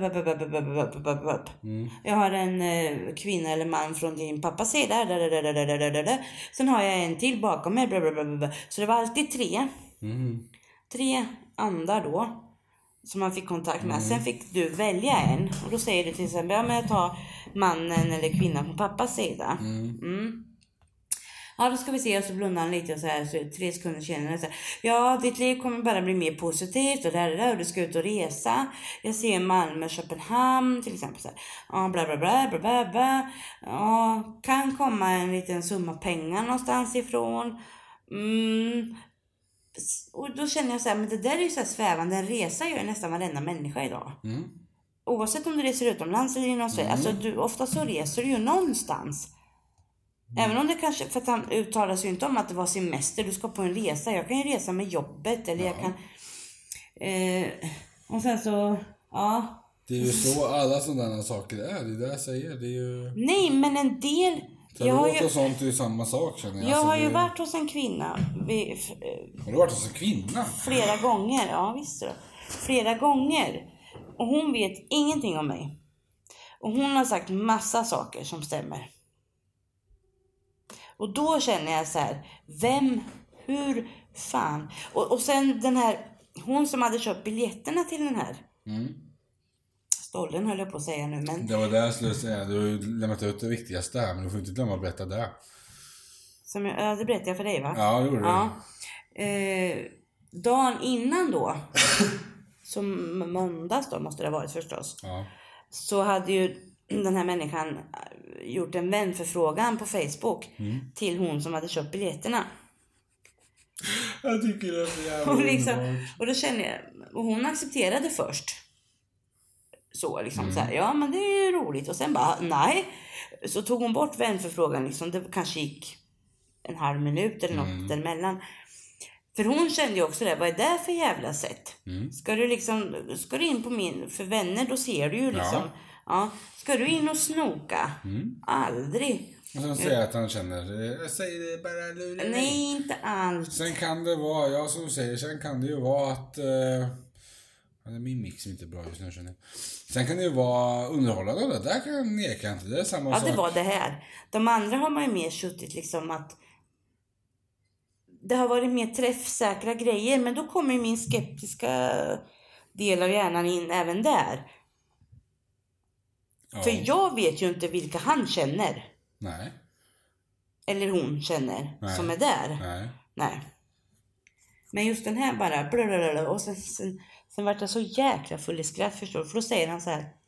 Mm. Jag har en eh, kvinna eller man från din pappas sida. Sen har jag en till bakom mig. Så det var alltid tre. Mm. Tre andar då. Som man fick kontakt med. Mm. Sen fick du välja en. Och då säger du till exempel, ja men jag tar mannen eller kvinnan på pappas sida. Mm. Mm. Ja, då ska vi se. Och så blundar han lite och så här. Så tre sekunder senare så här. Ja, ditt liv kommer bara bli mer positivt. Och där, där. Och du ska ut och resa. Jag ser Malmö, Köpenhamn till exempel. Så här. Ja, bla bla bla bla bla bla. Ja, kan komma en liten summa pengar någonstans ifrån. Mm. Och då känner jag så här, men det där är ju så här svävande. En resa gör nästan varenda människa idag. Mm. Oavsett om du reser utomlands eller inom Sverige. Mm. Alltså du, ofta så reser du ju någonstans. Mm. Även om det kanske, för att han uttalar sig ju inte om att det var semester. Du ska på en resa. Jag kan ju resa med jobbet. Eller ja. jag kan... Eh, och sen så, ja. Det är ju så alla sådana saker är. Det är det jag säger. Det är ju... Nej, men en del... Tarot och sånt är ju samma sak, känner jag. Jag alltså, har ju det... varit hos en kvinna. Vi, f- har du varit hos en kvinna? Flera gånger, ja visst då. Flera gånger. Och hon vet ingenting om mig. Och hon har sagt massa saker som stämmer. Och då känner jag så här, vem, hur, fan. Och, och sen den här, hon som hade köpt biljetterna till den här. Mm. Stollen höll jag på att säga nu, men... Det var det jag skulle säga. Du har ju lämnat ut det viktigaste här, men du får inte glömma att berätta det. Som jag, ja, det berättade jag för dig, va? Ja, det gjorde ja. du. Eh, dagen innan då, som måndags då måste det ha varit förstås. Ja. Så hade ju den här människan gjort en vänförfrågan på Facebook mm. till hon som hade köpt biljetterna. Jag tycker det är så jävla och, liksom, och då kände jag, och hon accepterade först. Så liksom mm. så här, ja men det är ju roligt. Och sen bara, nej. Så tog hon bort vänförfrågan liksom. Det kanske gick en halv minut eller något mm. däremellan. För hon kände ju också det, vad är det för jävla sätt? Mm. Ska du liksom, ska du in på min, för vänner då ser du ju liksom, ja. Ja, ska du in och snoka? Mm. Aldrig. Och sen säger jag att han känner, jag säger det bara lurig. Nej, inte allt. Sen kan det vara, ja som du säger, sen kan det ju vara att, uh, det är min mix som inte är bra just nu känner jag. Sen kan det ju vara underhållande, det där kan jag neka inte, det är samma ja, sak. Ja, det var det här. De andra har man ju mer suttit liksom att det har varit mer träffsäkra grejer, men då kommer ju min skeptiska del av hjärnan in även där. Ja. För jag vet ju inte vilka han känner. Nej. Eller hon känner. Nej. Som är där. Nej. Nej. Men just den här bara blablabla, och sen, sen, sen vart jag så jäkla full i skratt, förstår du? För då säger han så här: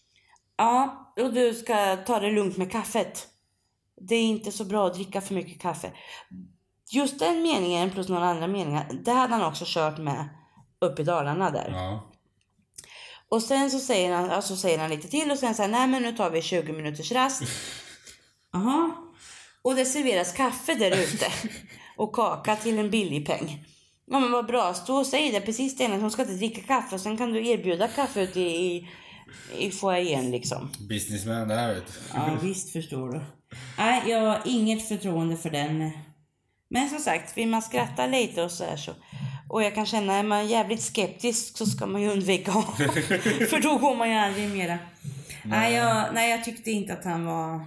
ja, och du ska ta det lugnt med kaffet. Det är inte så bra att dricka för mycket kaffe. Just den meningen plus några andra meningar, det hade han också kört med upp i Dalarna där. Ja. Och sen så säger han, alltså säger han lite till och sen säger nej men nu tar vi tjugo minuters rast. Aha. Och det serveras kaffe där ute. Och kaka till en billig peng. Ja men vad bra, stå och säg det precis det ena, hon ska inte dricka kaffe och sen kan du erbjuda kaffe ute i, i, i foajén liksom. Businessman det här vet du. Ja visst förstår du. Nej, jag har inget förtroende för den. Men som sagt, vill man skratta lite och så här så. Och jag kan känna, är man jävligt skeptisk så ska man ju undvika. För då går man ju aldrig mera. Nej. Nej, jag, nej, jag tyckte inte att han var...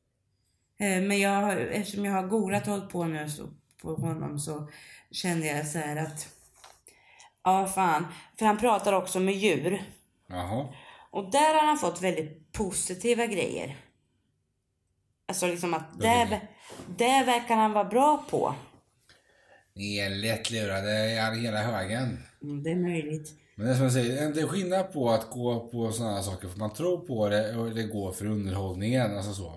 Men jag, eftersom jag har googlat och hållit på nu så, på honom så kände jag så här att... Ja, fan. För han pratar också med djur. Jaha. Och där har han fått väldigt positiva grejer. Alltså liksom att det, det verkar han vara bra på. Ni är lättlurade hela högen. Mm, det är möjligt. Men det är som jag säger, det är skillnad på att gå på sådana saker för man tror på det och det går för underhållningen, alltså så.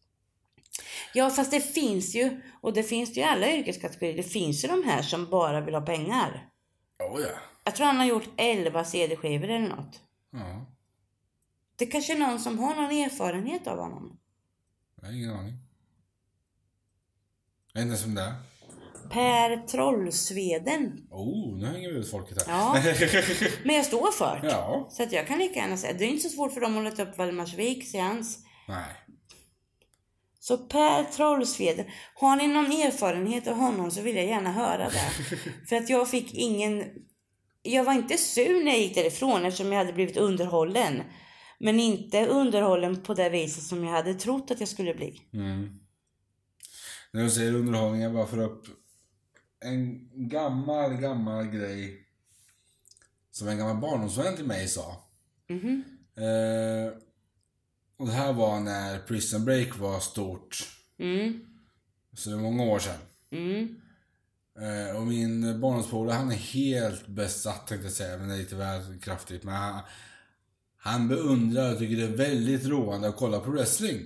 Ja, fast det finns ju, och det finns ju i alla yrkeskategorier, det finns ju de här som bara vill ha pengar. Oh, ja. Jag tror han har gjort elva C D-skivor eller något. Ja. Det kanske är någon som har någon erfarenhet av honom. Jag har ingen aning. Jag är inte som det. Per Trollsveden. Oh, nu hänger vi ut folket här. Ja, men jag står för det. Ja. Så att jag kan lika gärna säga. Det är inte så svårt för dem att leta upp Valdemarsvik seans. Nej. Så Per Trollsveden. Har ni någon erfarenhet av honom så vill jag gärna höra det. För att jag fick ingen... Jag var inte sur när jag gick därifrån eftersom jag hade blivit underhållen. Men inte underhållen på det viset som jag hade trott att jag skulle bli. Mm. När du säger underhållning, jag bara för upp en gammal, gammal grej som en gammal barndomsvän till mig sa. Mm-hmm. Eh, och det här var när Prison Break var stort. Mm. Så det är många år sedan. Mm. Eh, och min barndomspolare, han är helt besatt, tänkte jag säga, men det är lite väl kraftigt. Men han, han beundrar och tycker det är väldigt roande att kolla på wrestling.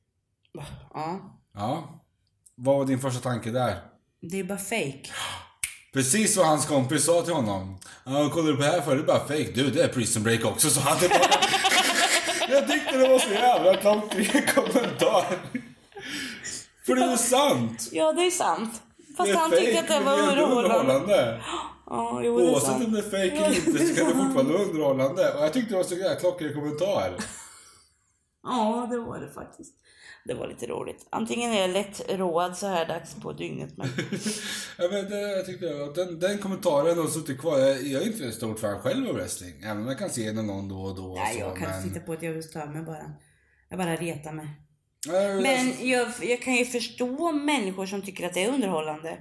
Ja. Ja. Vad var din första tanke där? Det är bara fake. Precis vad hans kompis sa till honom. Ja, kollar du på det här för det är bara fake. Du, det är Prison Break också, så han det bara... Jag tyckte det var så jävla klockren kommentar. För det är sant. Ja, det är sant. Fast är han fake, tyckte att det men var är ändå underhållande. Ja, jo, det är oavsett sant. om det är fake eller inte så kan det fortfarande vara underhållande. Och jag tyckte det var så jävla klockren kommentar. Ja, det var det faktiskt. Det var lite roligt. Antingen är jag lätt råad så här dags på dygnet. Men... Ja, men det, jag tyckte att den, den kommentaren har suttit kvar. Jag, jag är inte en stort fan själv av wrestling. Även om jag kan se den någon då och då. Nej, så, jag kan men... inte titta på att jag stör mig bara. Jag bara retar mig. Ja, Men jag, jag kan ju förstå människor som tycker att det är underhållande.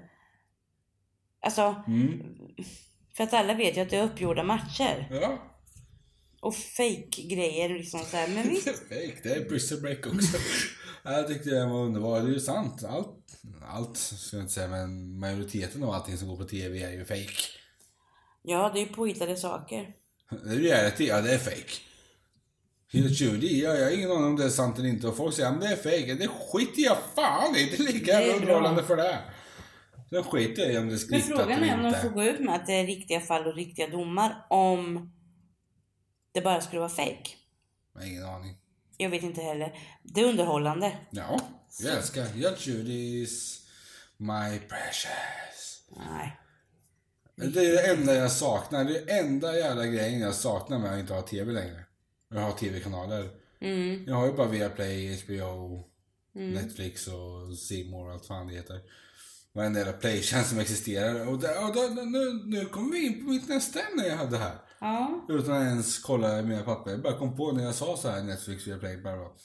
Alltså, Mm. för att alla vet ju att det är uppgjorda matcher. Ja. Och fake-grejer liksom så här. Men visst. Fake, det är Prison Break också. Jag tyckte det var underbart. Det är ju sant. Allt, allt ska jag inte säga, men majoriteten av allting som går på tv är ju fake. Ja, det är ju påhittade saker. Det är reality, ja det är fake. Helt Judy, ja, jag har ingen aning om det är sant eller inte. Och folk säger, men det är fake. Det skiter jag fan i. Det är lika Det är underhållande för det. Sen skiter jag i om det är Men skriptat frågan eller är om de inte. får gå ut med att det är riktiga fall och riktiga domar. Om det bara skulle vara fake. Jag har ingen aning. Jag vet inte heller. Det är underhållande. Ja, jag älskar Helt Judy's My Precious. Nej. Det är det enda jag saknar. Det är det enda jävla grejen jag saknar med att inte ha tv längre. Jag har tv-kanaler. Mm. Jag har ju bara Viaplay, H B O, mm. Netflix och C More och allt fan det heter. Varenda jävla playtjänst som existerar. Och, där, och där, nu, nu kommer vi in på mitt nästa ämne jag hade här. Ja. Utan att ens kolla mina papper. Jag bara kom på när jag sa så här Netflix, Viaplay bara då.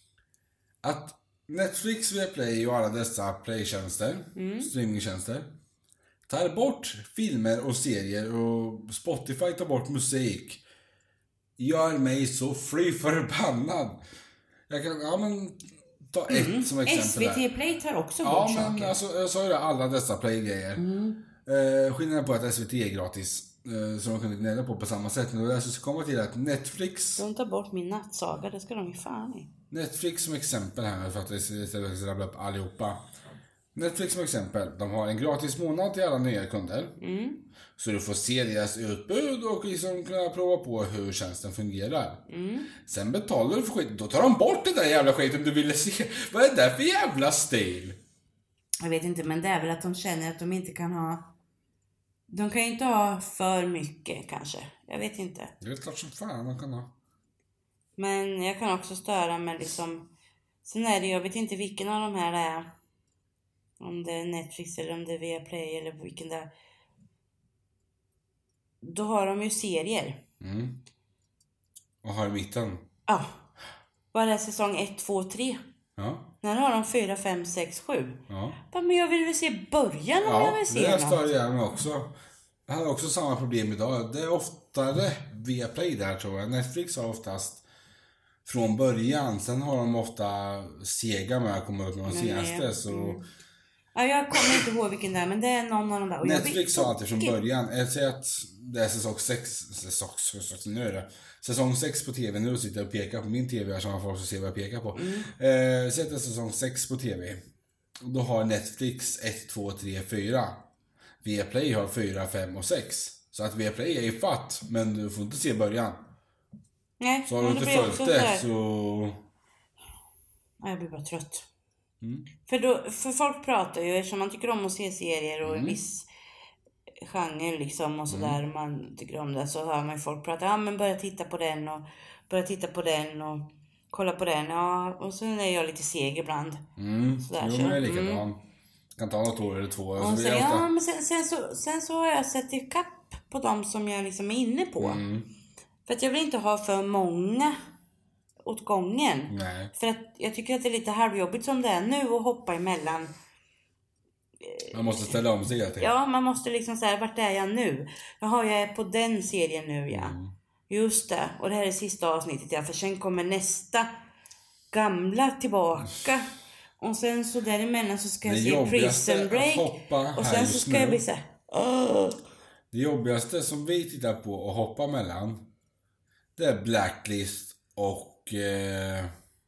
Att Netflix, Viaplay och alla dessa playtjänster, mm. streamingtjänster, tar bort filmer och serier och Spotify tar bort musik. Gör mig så fri förbannad. Jag kan, ja men, ta ett mm. som exempel S V T Play tar också ja, bort men, saker. Alltså, jag sa ju det, alla dessa playgrejer. Mm. Eh, skillnaden på att S V T är gratis. Eh, som man kunde gnälla på på samma sätt. Men det är så kommer till att Netflix... De tar bort min nattsaga, det ska de ju fan i. Netflix som exempel här, för att jag ska rabbla upp allihopa. Netflix som exempel, de har en gratis månad till alla nya kunder. Mm. Så du får se deras utbud och liksom kunna prova på hur tjänsten fungerar. Mm. Sen betalar du för skit, då tar de bort den där jävla skiten du ville se. Vad är det för jävla stil? Jag vet inte, men det är väl att de känner att de inte kan ha... De kan ju inte ha för mycket kanske. Jag vet inte. Det är klart som fan man kan ha. Men jag kan också störa mig liksom... Sen är det, jag vet inte vilken av de här är. Om det är Netflix eller om det är Viaplay eller vilken det är. Då har de ju serier. Mm. Och har i mitten. Ja. Vad är säsong ett, två, tre? Ja. När har de fyra, fem, sex, sju? Ja. Men jag vill väl se början om ja, jag vill se det något. Ja, det är också. Jag har också samma problem idag. Det är oftare Viaplay där tror jag. Netflix har oftast från början. Sen har de ofta sega med att komma ut med de senaste. Så... Mm. Ja, jag kommer inte ihåg vilken det är, men det är någon av de där. Och Netflix har alltid från början. Jag säger att det är säsong sex. Säsong, nu är det. Säsong sex på tv. Nu sitter jag och pekar på min tv här så man får också se vad jag pekar på. Mm. Eh, sätter säsong sex på tv. Då har Netflix ett, två, tre, fyra. Viaplay har fyra, fem och sex. Så att Viaplay är i fatt, men du får inte se början. Nej, så har du inte följt det så... Ja, jag blir bara trött. Mm. För, då, för folk pratar ju, eftersom man tycker om att se serier och mm. viss genre liksom och sådär, mm. man tycker om det, så hör man ju folk prata, ja men börja titta på den och börja titta på den och kolla på den, ja, och sen är jag lite seg ibland. Mm, sådär, jo men det är likadant. Mm. Kan ta något år eller två. Och så, ja, ofta... men sen, sen, så, sen så har jag sett i kapp på dem som jag liksom är inne på. Mm. För att jag vill inte ha för många åt gången. Nej. För att jag tycker att det är lite halvjobbigt som det är nu och hoppa emellan. Man måste ställa om sig till. Ja, man måste liksom säga, vart är jag nu? Jaha, jag är på den serien nu, ja. Mm. Just det, och det här är sista avsnittet, ja. För sen kommer nästa gamla tillbaka. Och sen så däremellan så ska jag Det se jobbigaste Prison Break. att hoppa Och här sen så just ska nu. jag bli så här. "Åh." Det jobbigaste som vi tittar på och hoppa mellan, det är Blacklist och eh,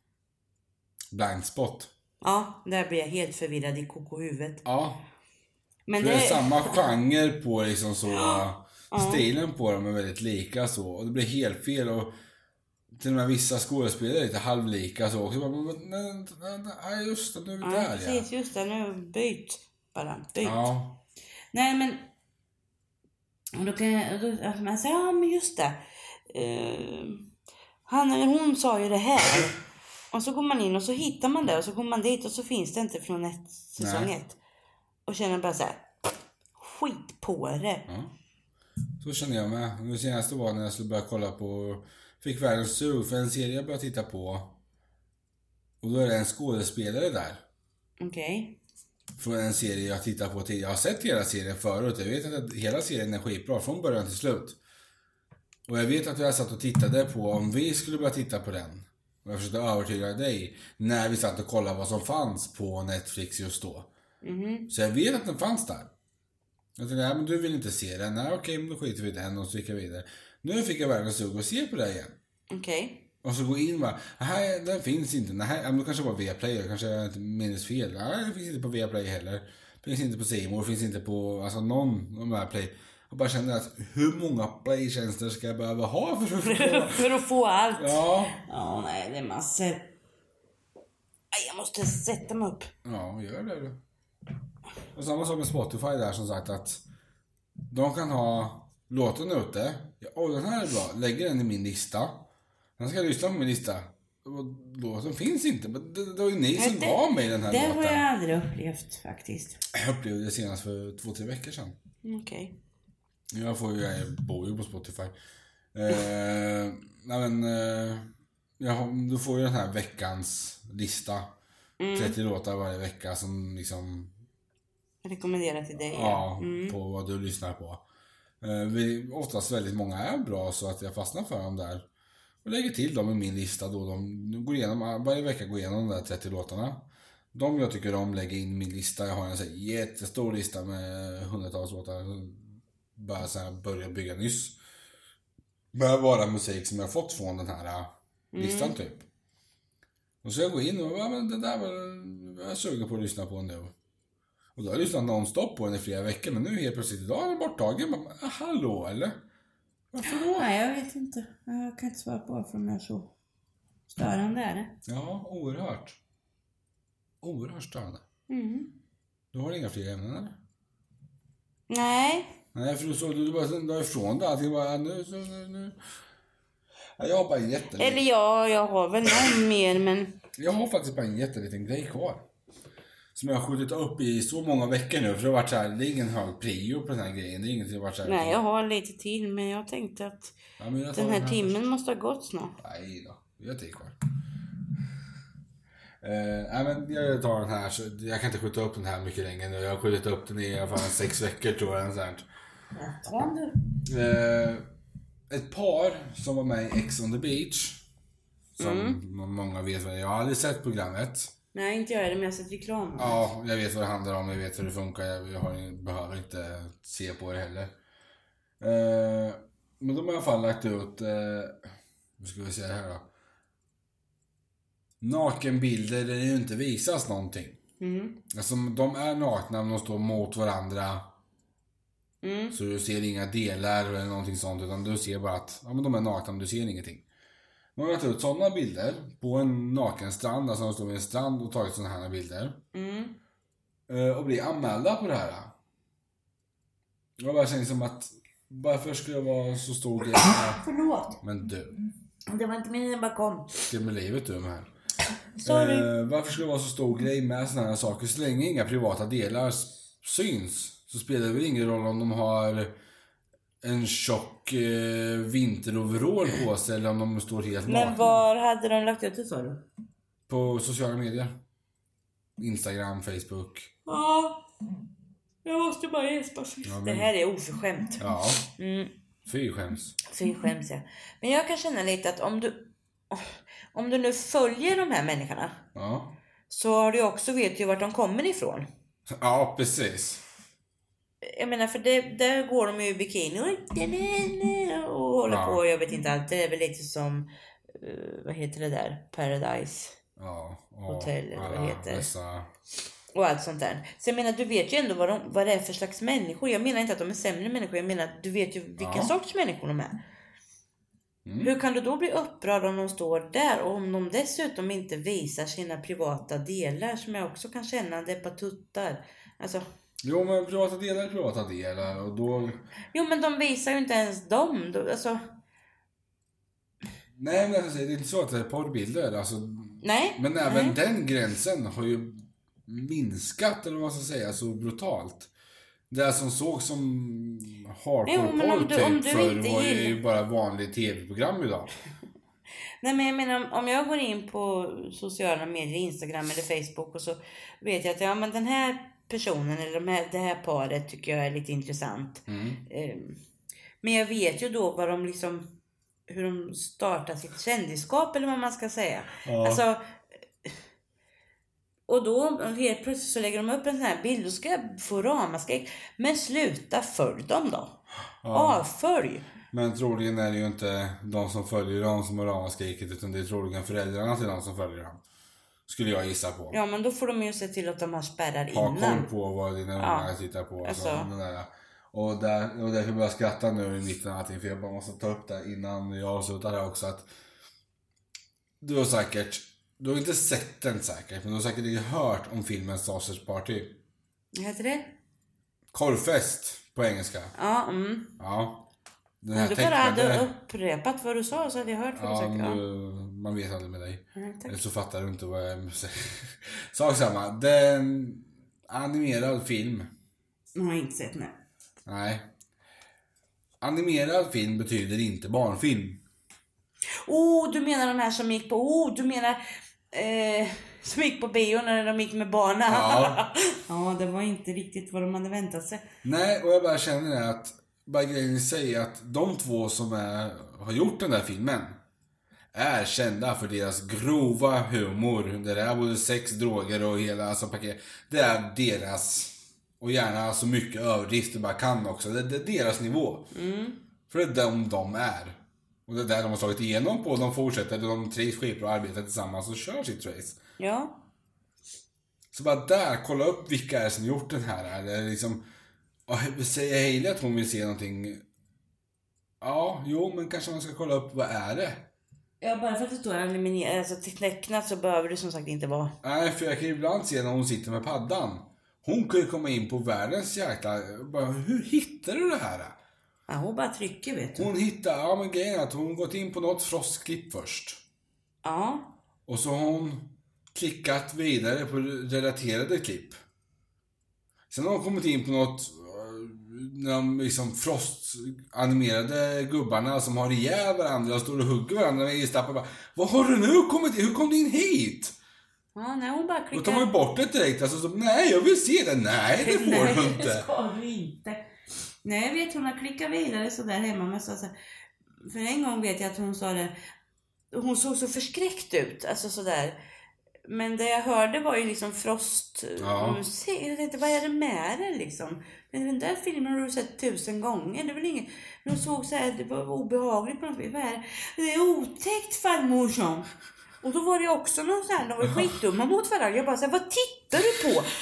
Blind Spot. Ja, där blir jag helt förvirrad i koko-huvudet. Ja, Men för det det är samma genre på liksom så. Ja. Stilen på dem är väldigt lika så. Och det blir helt fel och till och med vissa skådespelare är lite halvlika så också. Men, men, men, nej, just det, nu är vi Ja, där precis, ja. just det. Nu byt bara. Byt. Ja. Nej, men... Och då kan jag... Då, alltså man säger, ja men just det. Uh, han eller hon sa ju det här. Och så går man in och så hittar man det. Och så går man dit och så finns det inte från ett säsong Nej. ett. Och känner bara så här. Skit på det. Ja. Så känner jag med. Nu senaste var när jag skulle börja kolla på... Fick världens sug för en serie jag började titta på. Och då är det en skådespelare där. Okej. Från en serie jag tittar på tidigare. Jag har sett hela serien förut. Jag vet att hela serien är skitbra från början till slut. Och jag vet att jag satt och tittade på om vi skulle börja titta på den. Och jag försökte övertyga dig när vi satt och kollade vad som fanns på Netflix just då. Mhm. Så jag vet att den fanns där. Jag tänkte, nej men du vill inte se den. Nej okej, men då skiter vi i den och så gick jag vidare. Nu fick jag världens sug och se på det igen. Okej. Och så gå in och bara, nej den finns inte. Nej, men då kanske det var Viaplay, jag kanske jag inte minns fel. Nej, det finns inte på Viaplay heller. Det finns inte på C More, det finns inte på, alltså någon av de här Play. Jag bara kände att hur många Play-tjänster ska jag behöva ha för att få... För att få allt. Ja. Ja, nej, det är massor. Nej, jag måste sätta mig upp. Ja, gör det du. Och samma sak med Spotify där som sagt att de kan ha låten ute. Åh, den här är bra. Lägger den i min lista. Den ska jag lyssna på min lista. Och låten finns inte. Men det, det var ju ni som det, gav mig den här det låten. har jag aldrig upplevt faktiskt. Jag upplevde det senast för två, tre veckor sedan. Okej. Jag får ju, jag bor ju på Spotify. Eh, nej men, eh, jag, du får ju den här veckans lista. Mm. trettio låtar varje vecka som liksom... Rekommenderar till dig. Ja, Mm. på vad du lyssnar på. Eh, vi, oftast väldigt många är bra så att jag fastnar för dem där. Och lägger till dem i min lista då. De går igenom, varje vecka går igenom de där trettio låtarna. De jag tycker om lägger in i min lista. Jag har en så här jättestor lista med hundratals låtar. Bara så här börja bygga nyss. Med bara musik som jag fått från den här listan mm. typ. Och så jag går in och bara, men det där var jag suger på att lyssna på nu. Och då har jag lyssnat non-stop på den i flera veckor. Men nu helt plötsligt idag är den borttagen. Men, hallå eller? Varför då? Nej, jag vet inte. Jag kan inte svara på varför de är så störande är det. Ja, oerhört. Oerhört störande. Mm. Du har inga fler ämnen eller? Nej. Nej, för du såg du bara la ifrån det. Allting bara, nu, så, nu, nu. Ja, jag har bara en jätteliten... Eller ja, jag har väl någon mer, men... Jag har faktiskt bara en jätteliten grej kvar. Som jag har skjutit upp i så många veckor nu. För det har varit så här, det är ingen hög prio på den här grejen. Det är ingenting som har varit så här... Nej, jag har lite till, men jag tänkte att ja, men jag tar den här, den här timmen först. måste ha gått snart. Nej då, vi har tid kvar. Uh, nej men jag tar den här, så jag kan inte skjuta upp den här mycket längre nu. Jag har skjutit upp den i alla fall sex veckor tror jag. Så här. Ja, ta den du. Uh, ett par som var med i Ex on the Beach. Som mm. många vet vad det är. Jag har aldrig sett programmet. Nej, inte jag är det, men jag har sett reklam. Ja, jag vet vad det handlar om. Jag vet hur det funkar. Jag, jag har, behöver inte se på det heller. Uh, men de har i alla fall lagt ut... Uh, vad ska vi säga här då? Nakenbilder där det ju inte visas någonting. Mm. Alltså de är nakna men de står mot varandra. Mm. Så du ser inga delar eller någonting sånt. Utan du ser bara att ja, men de är nakna men du ser ingenting. De har lagt ut sådana bilder på en naken strand. Alltså de står vid en strand och tagit sådana här bilder. Mm. Och blir anmälda på det här. Jag bara känner som att varför skulle jag vara så stor grej här? Förlåt. Men du. Det var inte min, bara kom. Skrämmer livet du med här. Sorry. Eh, varför skulle det vara så stor grej med sådana här saker? Så länge inga privata delar syns så spelar det väl ingen roll om de har en tjock eh, vinteroverall på sig eller om de står helt nakna. Men var hade de lagt ut det, sa du? På sociala medier. Instagram, Facebook. Ja. Jag måste bara gäspa sist. Ja, men... Det här är oförskämt. Ja. Mm. Fy skäms. Fy skäms, ja. Men jag kan känna lite att om du... Om du nu följer de här människorna. Ja. så har du också vet ju vart de kommer ifrån. Ja, precis. Jag menar, för det, där går de ju i bikini och, och håller Ja. på, jag vet inte allt. Det är väl lite som, uh, vad heter det där? Paradise. Ja, och Hotell, eller vad alla heter. Dessa... Och allt sånt där. Så jag menar, du vet ju ändå vad, de, vad det är för slags människor. Jag menar inte att de är sämre människor. Jag menar att du vet ju vilken Ja. sorts människor de är. Mm. Hur kan du då bli upprörd om de står där? Och om de dessutom inte visar sina privata delar, som jag också kan känna, det är på tuttar. Alltså... Jo, men privata delar är privata delar. Och då... Jo, men de visar ju inte ens dem. Då, alltså... Nej, men jag säger, det är inte så att det är porrbilder. Alltså... Nej. Men även Nej. den gränsen har ju minskat, eller vad man ska säga, så brutalt. Det som såg som hardcore-porr typ förr var ju gillar... bara vanligt tv-program idag. Nej, men jag menar, om jag går in på sociala medier, Instagram eller Facebook, och så vet jag att ja, men den här personen eller de här, det här paret tycker jag är lite intressant. Mm. Men jag vet ju då vad de liksom, hur de startar sitt kändisskap, eller vad man ska säga. Ja. Alltså, och då helt plötsligt så lägger de upp en sån här bild och ska få ramaskrik. Men sluta, följ dem då. Ja. Avfölj. Men troligen är det ju inte de som följer dem som har ramaskriket, utan det är troligen föräldrarna till de som följer dem. Skulle jag gissa på. Ja, men då får de ju se till att de har spärrar ha innan. koll på vad dina ungar ja. tittar på. Alltså. Så, den där. Och, där, och därför börjar jag skratta nu i mitten av allting, för jag bara måste ta upp det innan jag avslutar här också. Att du har säkert, du har inte sett den säkert, men du har säkert hört om filmen Sausage Party. Vad heter det? Korvfest på engelska. Ja, mm. Ja. Den Om här du bara hade tecknade... upprepat vad du sa så hade jag hört vad ja, du sagt. Ja, du, man vet aldrig med dig. Mm, eller så fattar du inte vad jag säger. Sak samma. Det är en animerad film. Jag har inte sett, nej. Nej. Animerad film betyder inte barnfilm. Oh, du menar de här som gick på... Oh, du menar... Eh, som gick på bio när de gick med barnen. Ja. Ja, det var inte riktigt vad de hade väntat sig. Nej, och jag bara känner att... Bara grejen i sig att de två som är, har gjort den där filmen är kända för deras grova humor. Det är både sex, droger och hela alltså, paket. Det är deras... Och gärna så mycket överdrift du bara kan också. Det, det är deras nivå. Mm. För det är de de är. Och det är där de har slagit igenom på. De fortsätter, de tre skipar och arbetar tillsammans och kör sitt race. Ja. Så bara där, kolla upp vilka är som gjort den här. Det är liksom... Säger Hailey att hon vill se någonting. Ja, jo, men kanske man ska kolla upp vad är det. Ja, bara för att det står animerat, alltså tecknat, så behöver det som sagt inte vara. Nej, för jag kan ju ibland se när hon sitter med paddan. Hon kan ju komma in på världens jäkla... Bara, hur hittar du det här? Ja, hon bara trycker, vet du. Hon hittar, ja men grejen är att hon gått in på något frostklipp först. Ja. Och så har hon klickat vidare på relaterade klipp. Sen har hon kommit in på något... När de liksom frostanimerade gubbarna som har ihjäl varandra och står och hugger varandra med istappar. Bara, vad har du nu kommit in? Hur kom du in hit? Ja, nej, hon bara klickar. Då tar man ju bort det direkt. Alltså, så, nej, jag vill se det. Nej, det får nej, du inte. det ska du inte. Nej, jag vet, hon har klickat vidare så där hemma. Men så, så, för en gång vet jag att hon sa det. Hon såg så förskräckt ut. Alltså sådär. Men det jag hörde var ju liksom frost. Ja. Jag tänkte, vad är det med det liksom? Men den där filmen har du sett tusen gånger. Det är väl inget. Men hon såg så här, det var obehagligt på något vis. Vad är det? Det är otäckt, farmorsan. Och då var det också någon sån här, de var skitdumma mot varandra. Jag bara så här, vad tittar du på?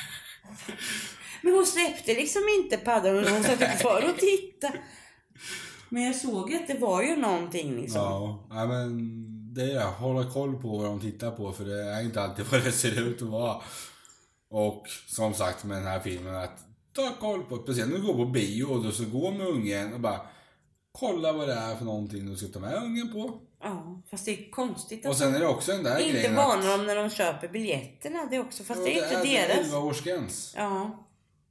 Men hon släppte liksom inte paddan och hon satt kvar och tittade. Men jag såg att det var ju någonting liksom. Ja, men det är det. Hålla koll på vad de tittar på, för det är inte alltid vad det ser ut att vara. Och som sagt med den här filmen, att ta koll på, speciellt när du går på bio och du så går med ungen och bara kolla vad det är för någonting du ska ta med ungen på. Ja, fast det är konstigt. Och sen är det också den där inte grejen. Inte varnar de när de köper biljetterna. Det är också, fast ja, det är inte det är deras. elva års gräns. Ja.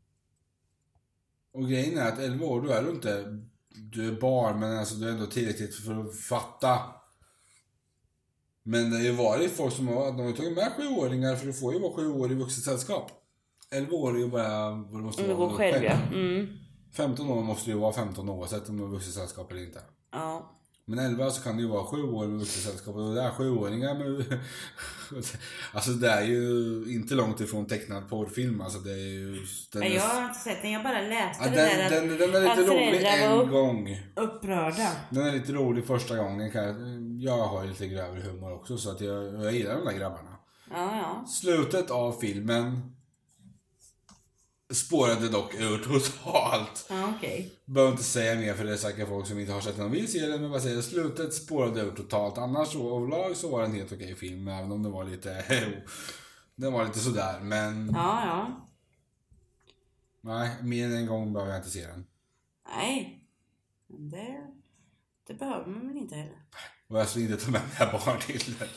Och grejen är att elva år, då är du inte, du är barn, men alltså du är ändå tillräckligt för att fatta. Men det har ju varit folk som har, de har tagit med sjuåringar, för du får ju vara sju år i vuxet sällskap. elva år är ju bara vad du måste vara. Gå själv, själv ja. Mm. femton år måste ju vara femton år, oavsett om du är vuxet sällskap eller inte. Ja. Men elva så kan det ju vara sju år med vuxensällskap. Och det är sjuåringar med... Alltså det är ju inte långt ifrån tecknad porrfilm. Alltså det är ju... Den Nej, är... jag har inte sett den. Jag bara läste Ja, det den, där att, den, den är lite rolig en upp, gång. upprörda. Den är lite rolig första gången. Jag har lite grövre humor också. Så att jag, jag gillar de där grabbarna. Ja, ja. Slutet av filmen spårade dock ur totalt. Ja, okej. Okay. Behöver inte säga mer för det är säkert folk som inte har sett den vill se den. Men bara säga slutet spårade ur totalt. Annars så överlag så var det en helt okej film. Även om det var lite... den var lite sådär. Men... Ja, ja. Nej, mer än en gång behöver jag inte se den. Nej. Det, det behöver man väl inte heller. Och jag skulle inte ta med mina barn till den.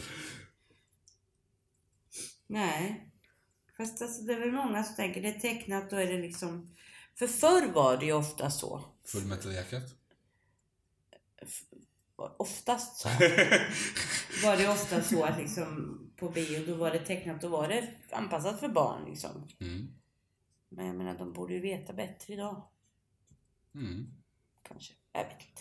Nej. Fast alltså, det är väl många som tänker det är tecknat, då är det liksom... För förr var det ju ofta så. Full Metal Jacket? Oftast så. Var det ofta så att liksom på bio, då var det tecknat, då var det anpassat för barn liksom. Mm. Men jag menar, de borde ju veta bättre idag. Mm. Kanske, jag vet inte.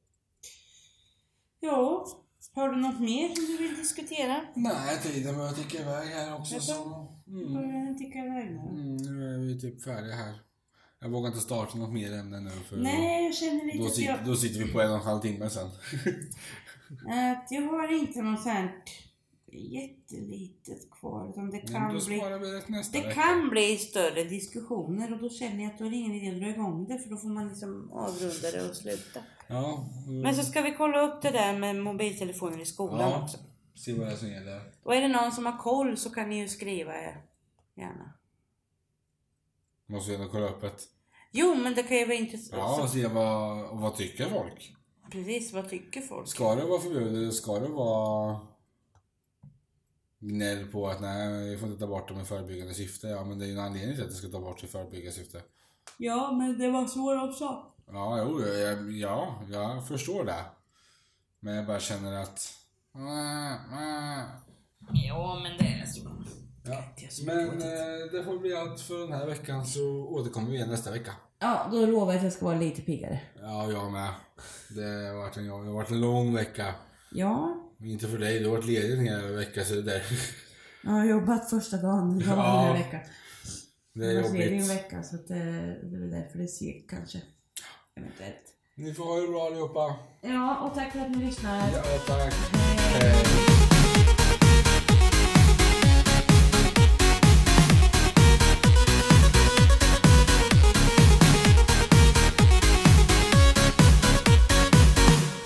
Ja, har du något mer som du vill diskutera? Nej, tiden börjar ticka iväg här också. Så... Mm. Börjar den ticka iväg nu? Mm, nu är vi typ färdiga här. Jag vågar inte starta något mer ämne nu. För Nej, jag känner lite då, att sit, jag... då sitter vi på en och en halv timme sen. Att jag har inte något sånt jättelitet kvar. Utan det kan, då bli, sparar vi det nästa det vecka. kan bli större diskussioner. Och då känner jag att då är det ingen idé att dra igång det. För då får man liksom avrunda det och sluta. Ja. Mm. Men så ska vi kolla upp det där med mobiltelefoner i skolan Ja, också. se vad det är som gäller. Och är det någon som har koll så kan ni ju skriva er. Gärna. Måste vi ändå kolla upp ett. Jo, men det kan ju vara intressant. Ja, och se vad, vad tycker folk. Precis, vad tycker folk? Ska det vara förbjudet? Ska det vara gnäll på att nej, vi får inte ta bort dem i förebyggande syfte? Ja, men det är ju en anledning till att det ska ta bort i förebyggande syfte. Ja, men det var så de sa. Ja, jo, jag, ja, jag förstår det. Men jag bara känner att... Ja, men det är så. Ja. Men eh, det får bli allt för den här veckan, så återkommer vi igen nästa vecka. Ja, då lovar jag att jag ska vara lite piggare. Ja, jag med. Det har varit en, det har varit en lång vecka. Ja. Inte för dig, du har varit ledig en hel vecka, så det där. Jag har jobbat första dagen den Ja, här veckan. Det är jag var ledig jobbigt. en vecka, så att det, det är väl därför det är segt kanske. Eventuellt. Ni får ha det bra allihopa. Ja, och tack för att ni lyssnar. Ja, tack. Hej. Hej.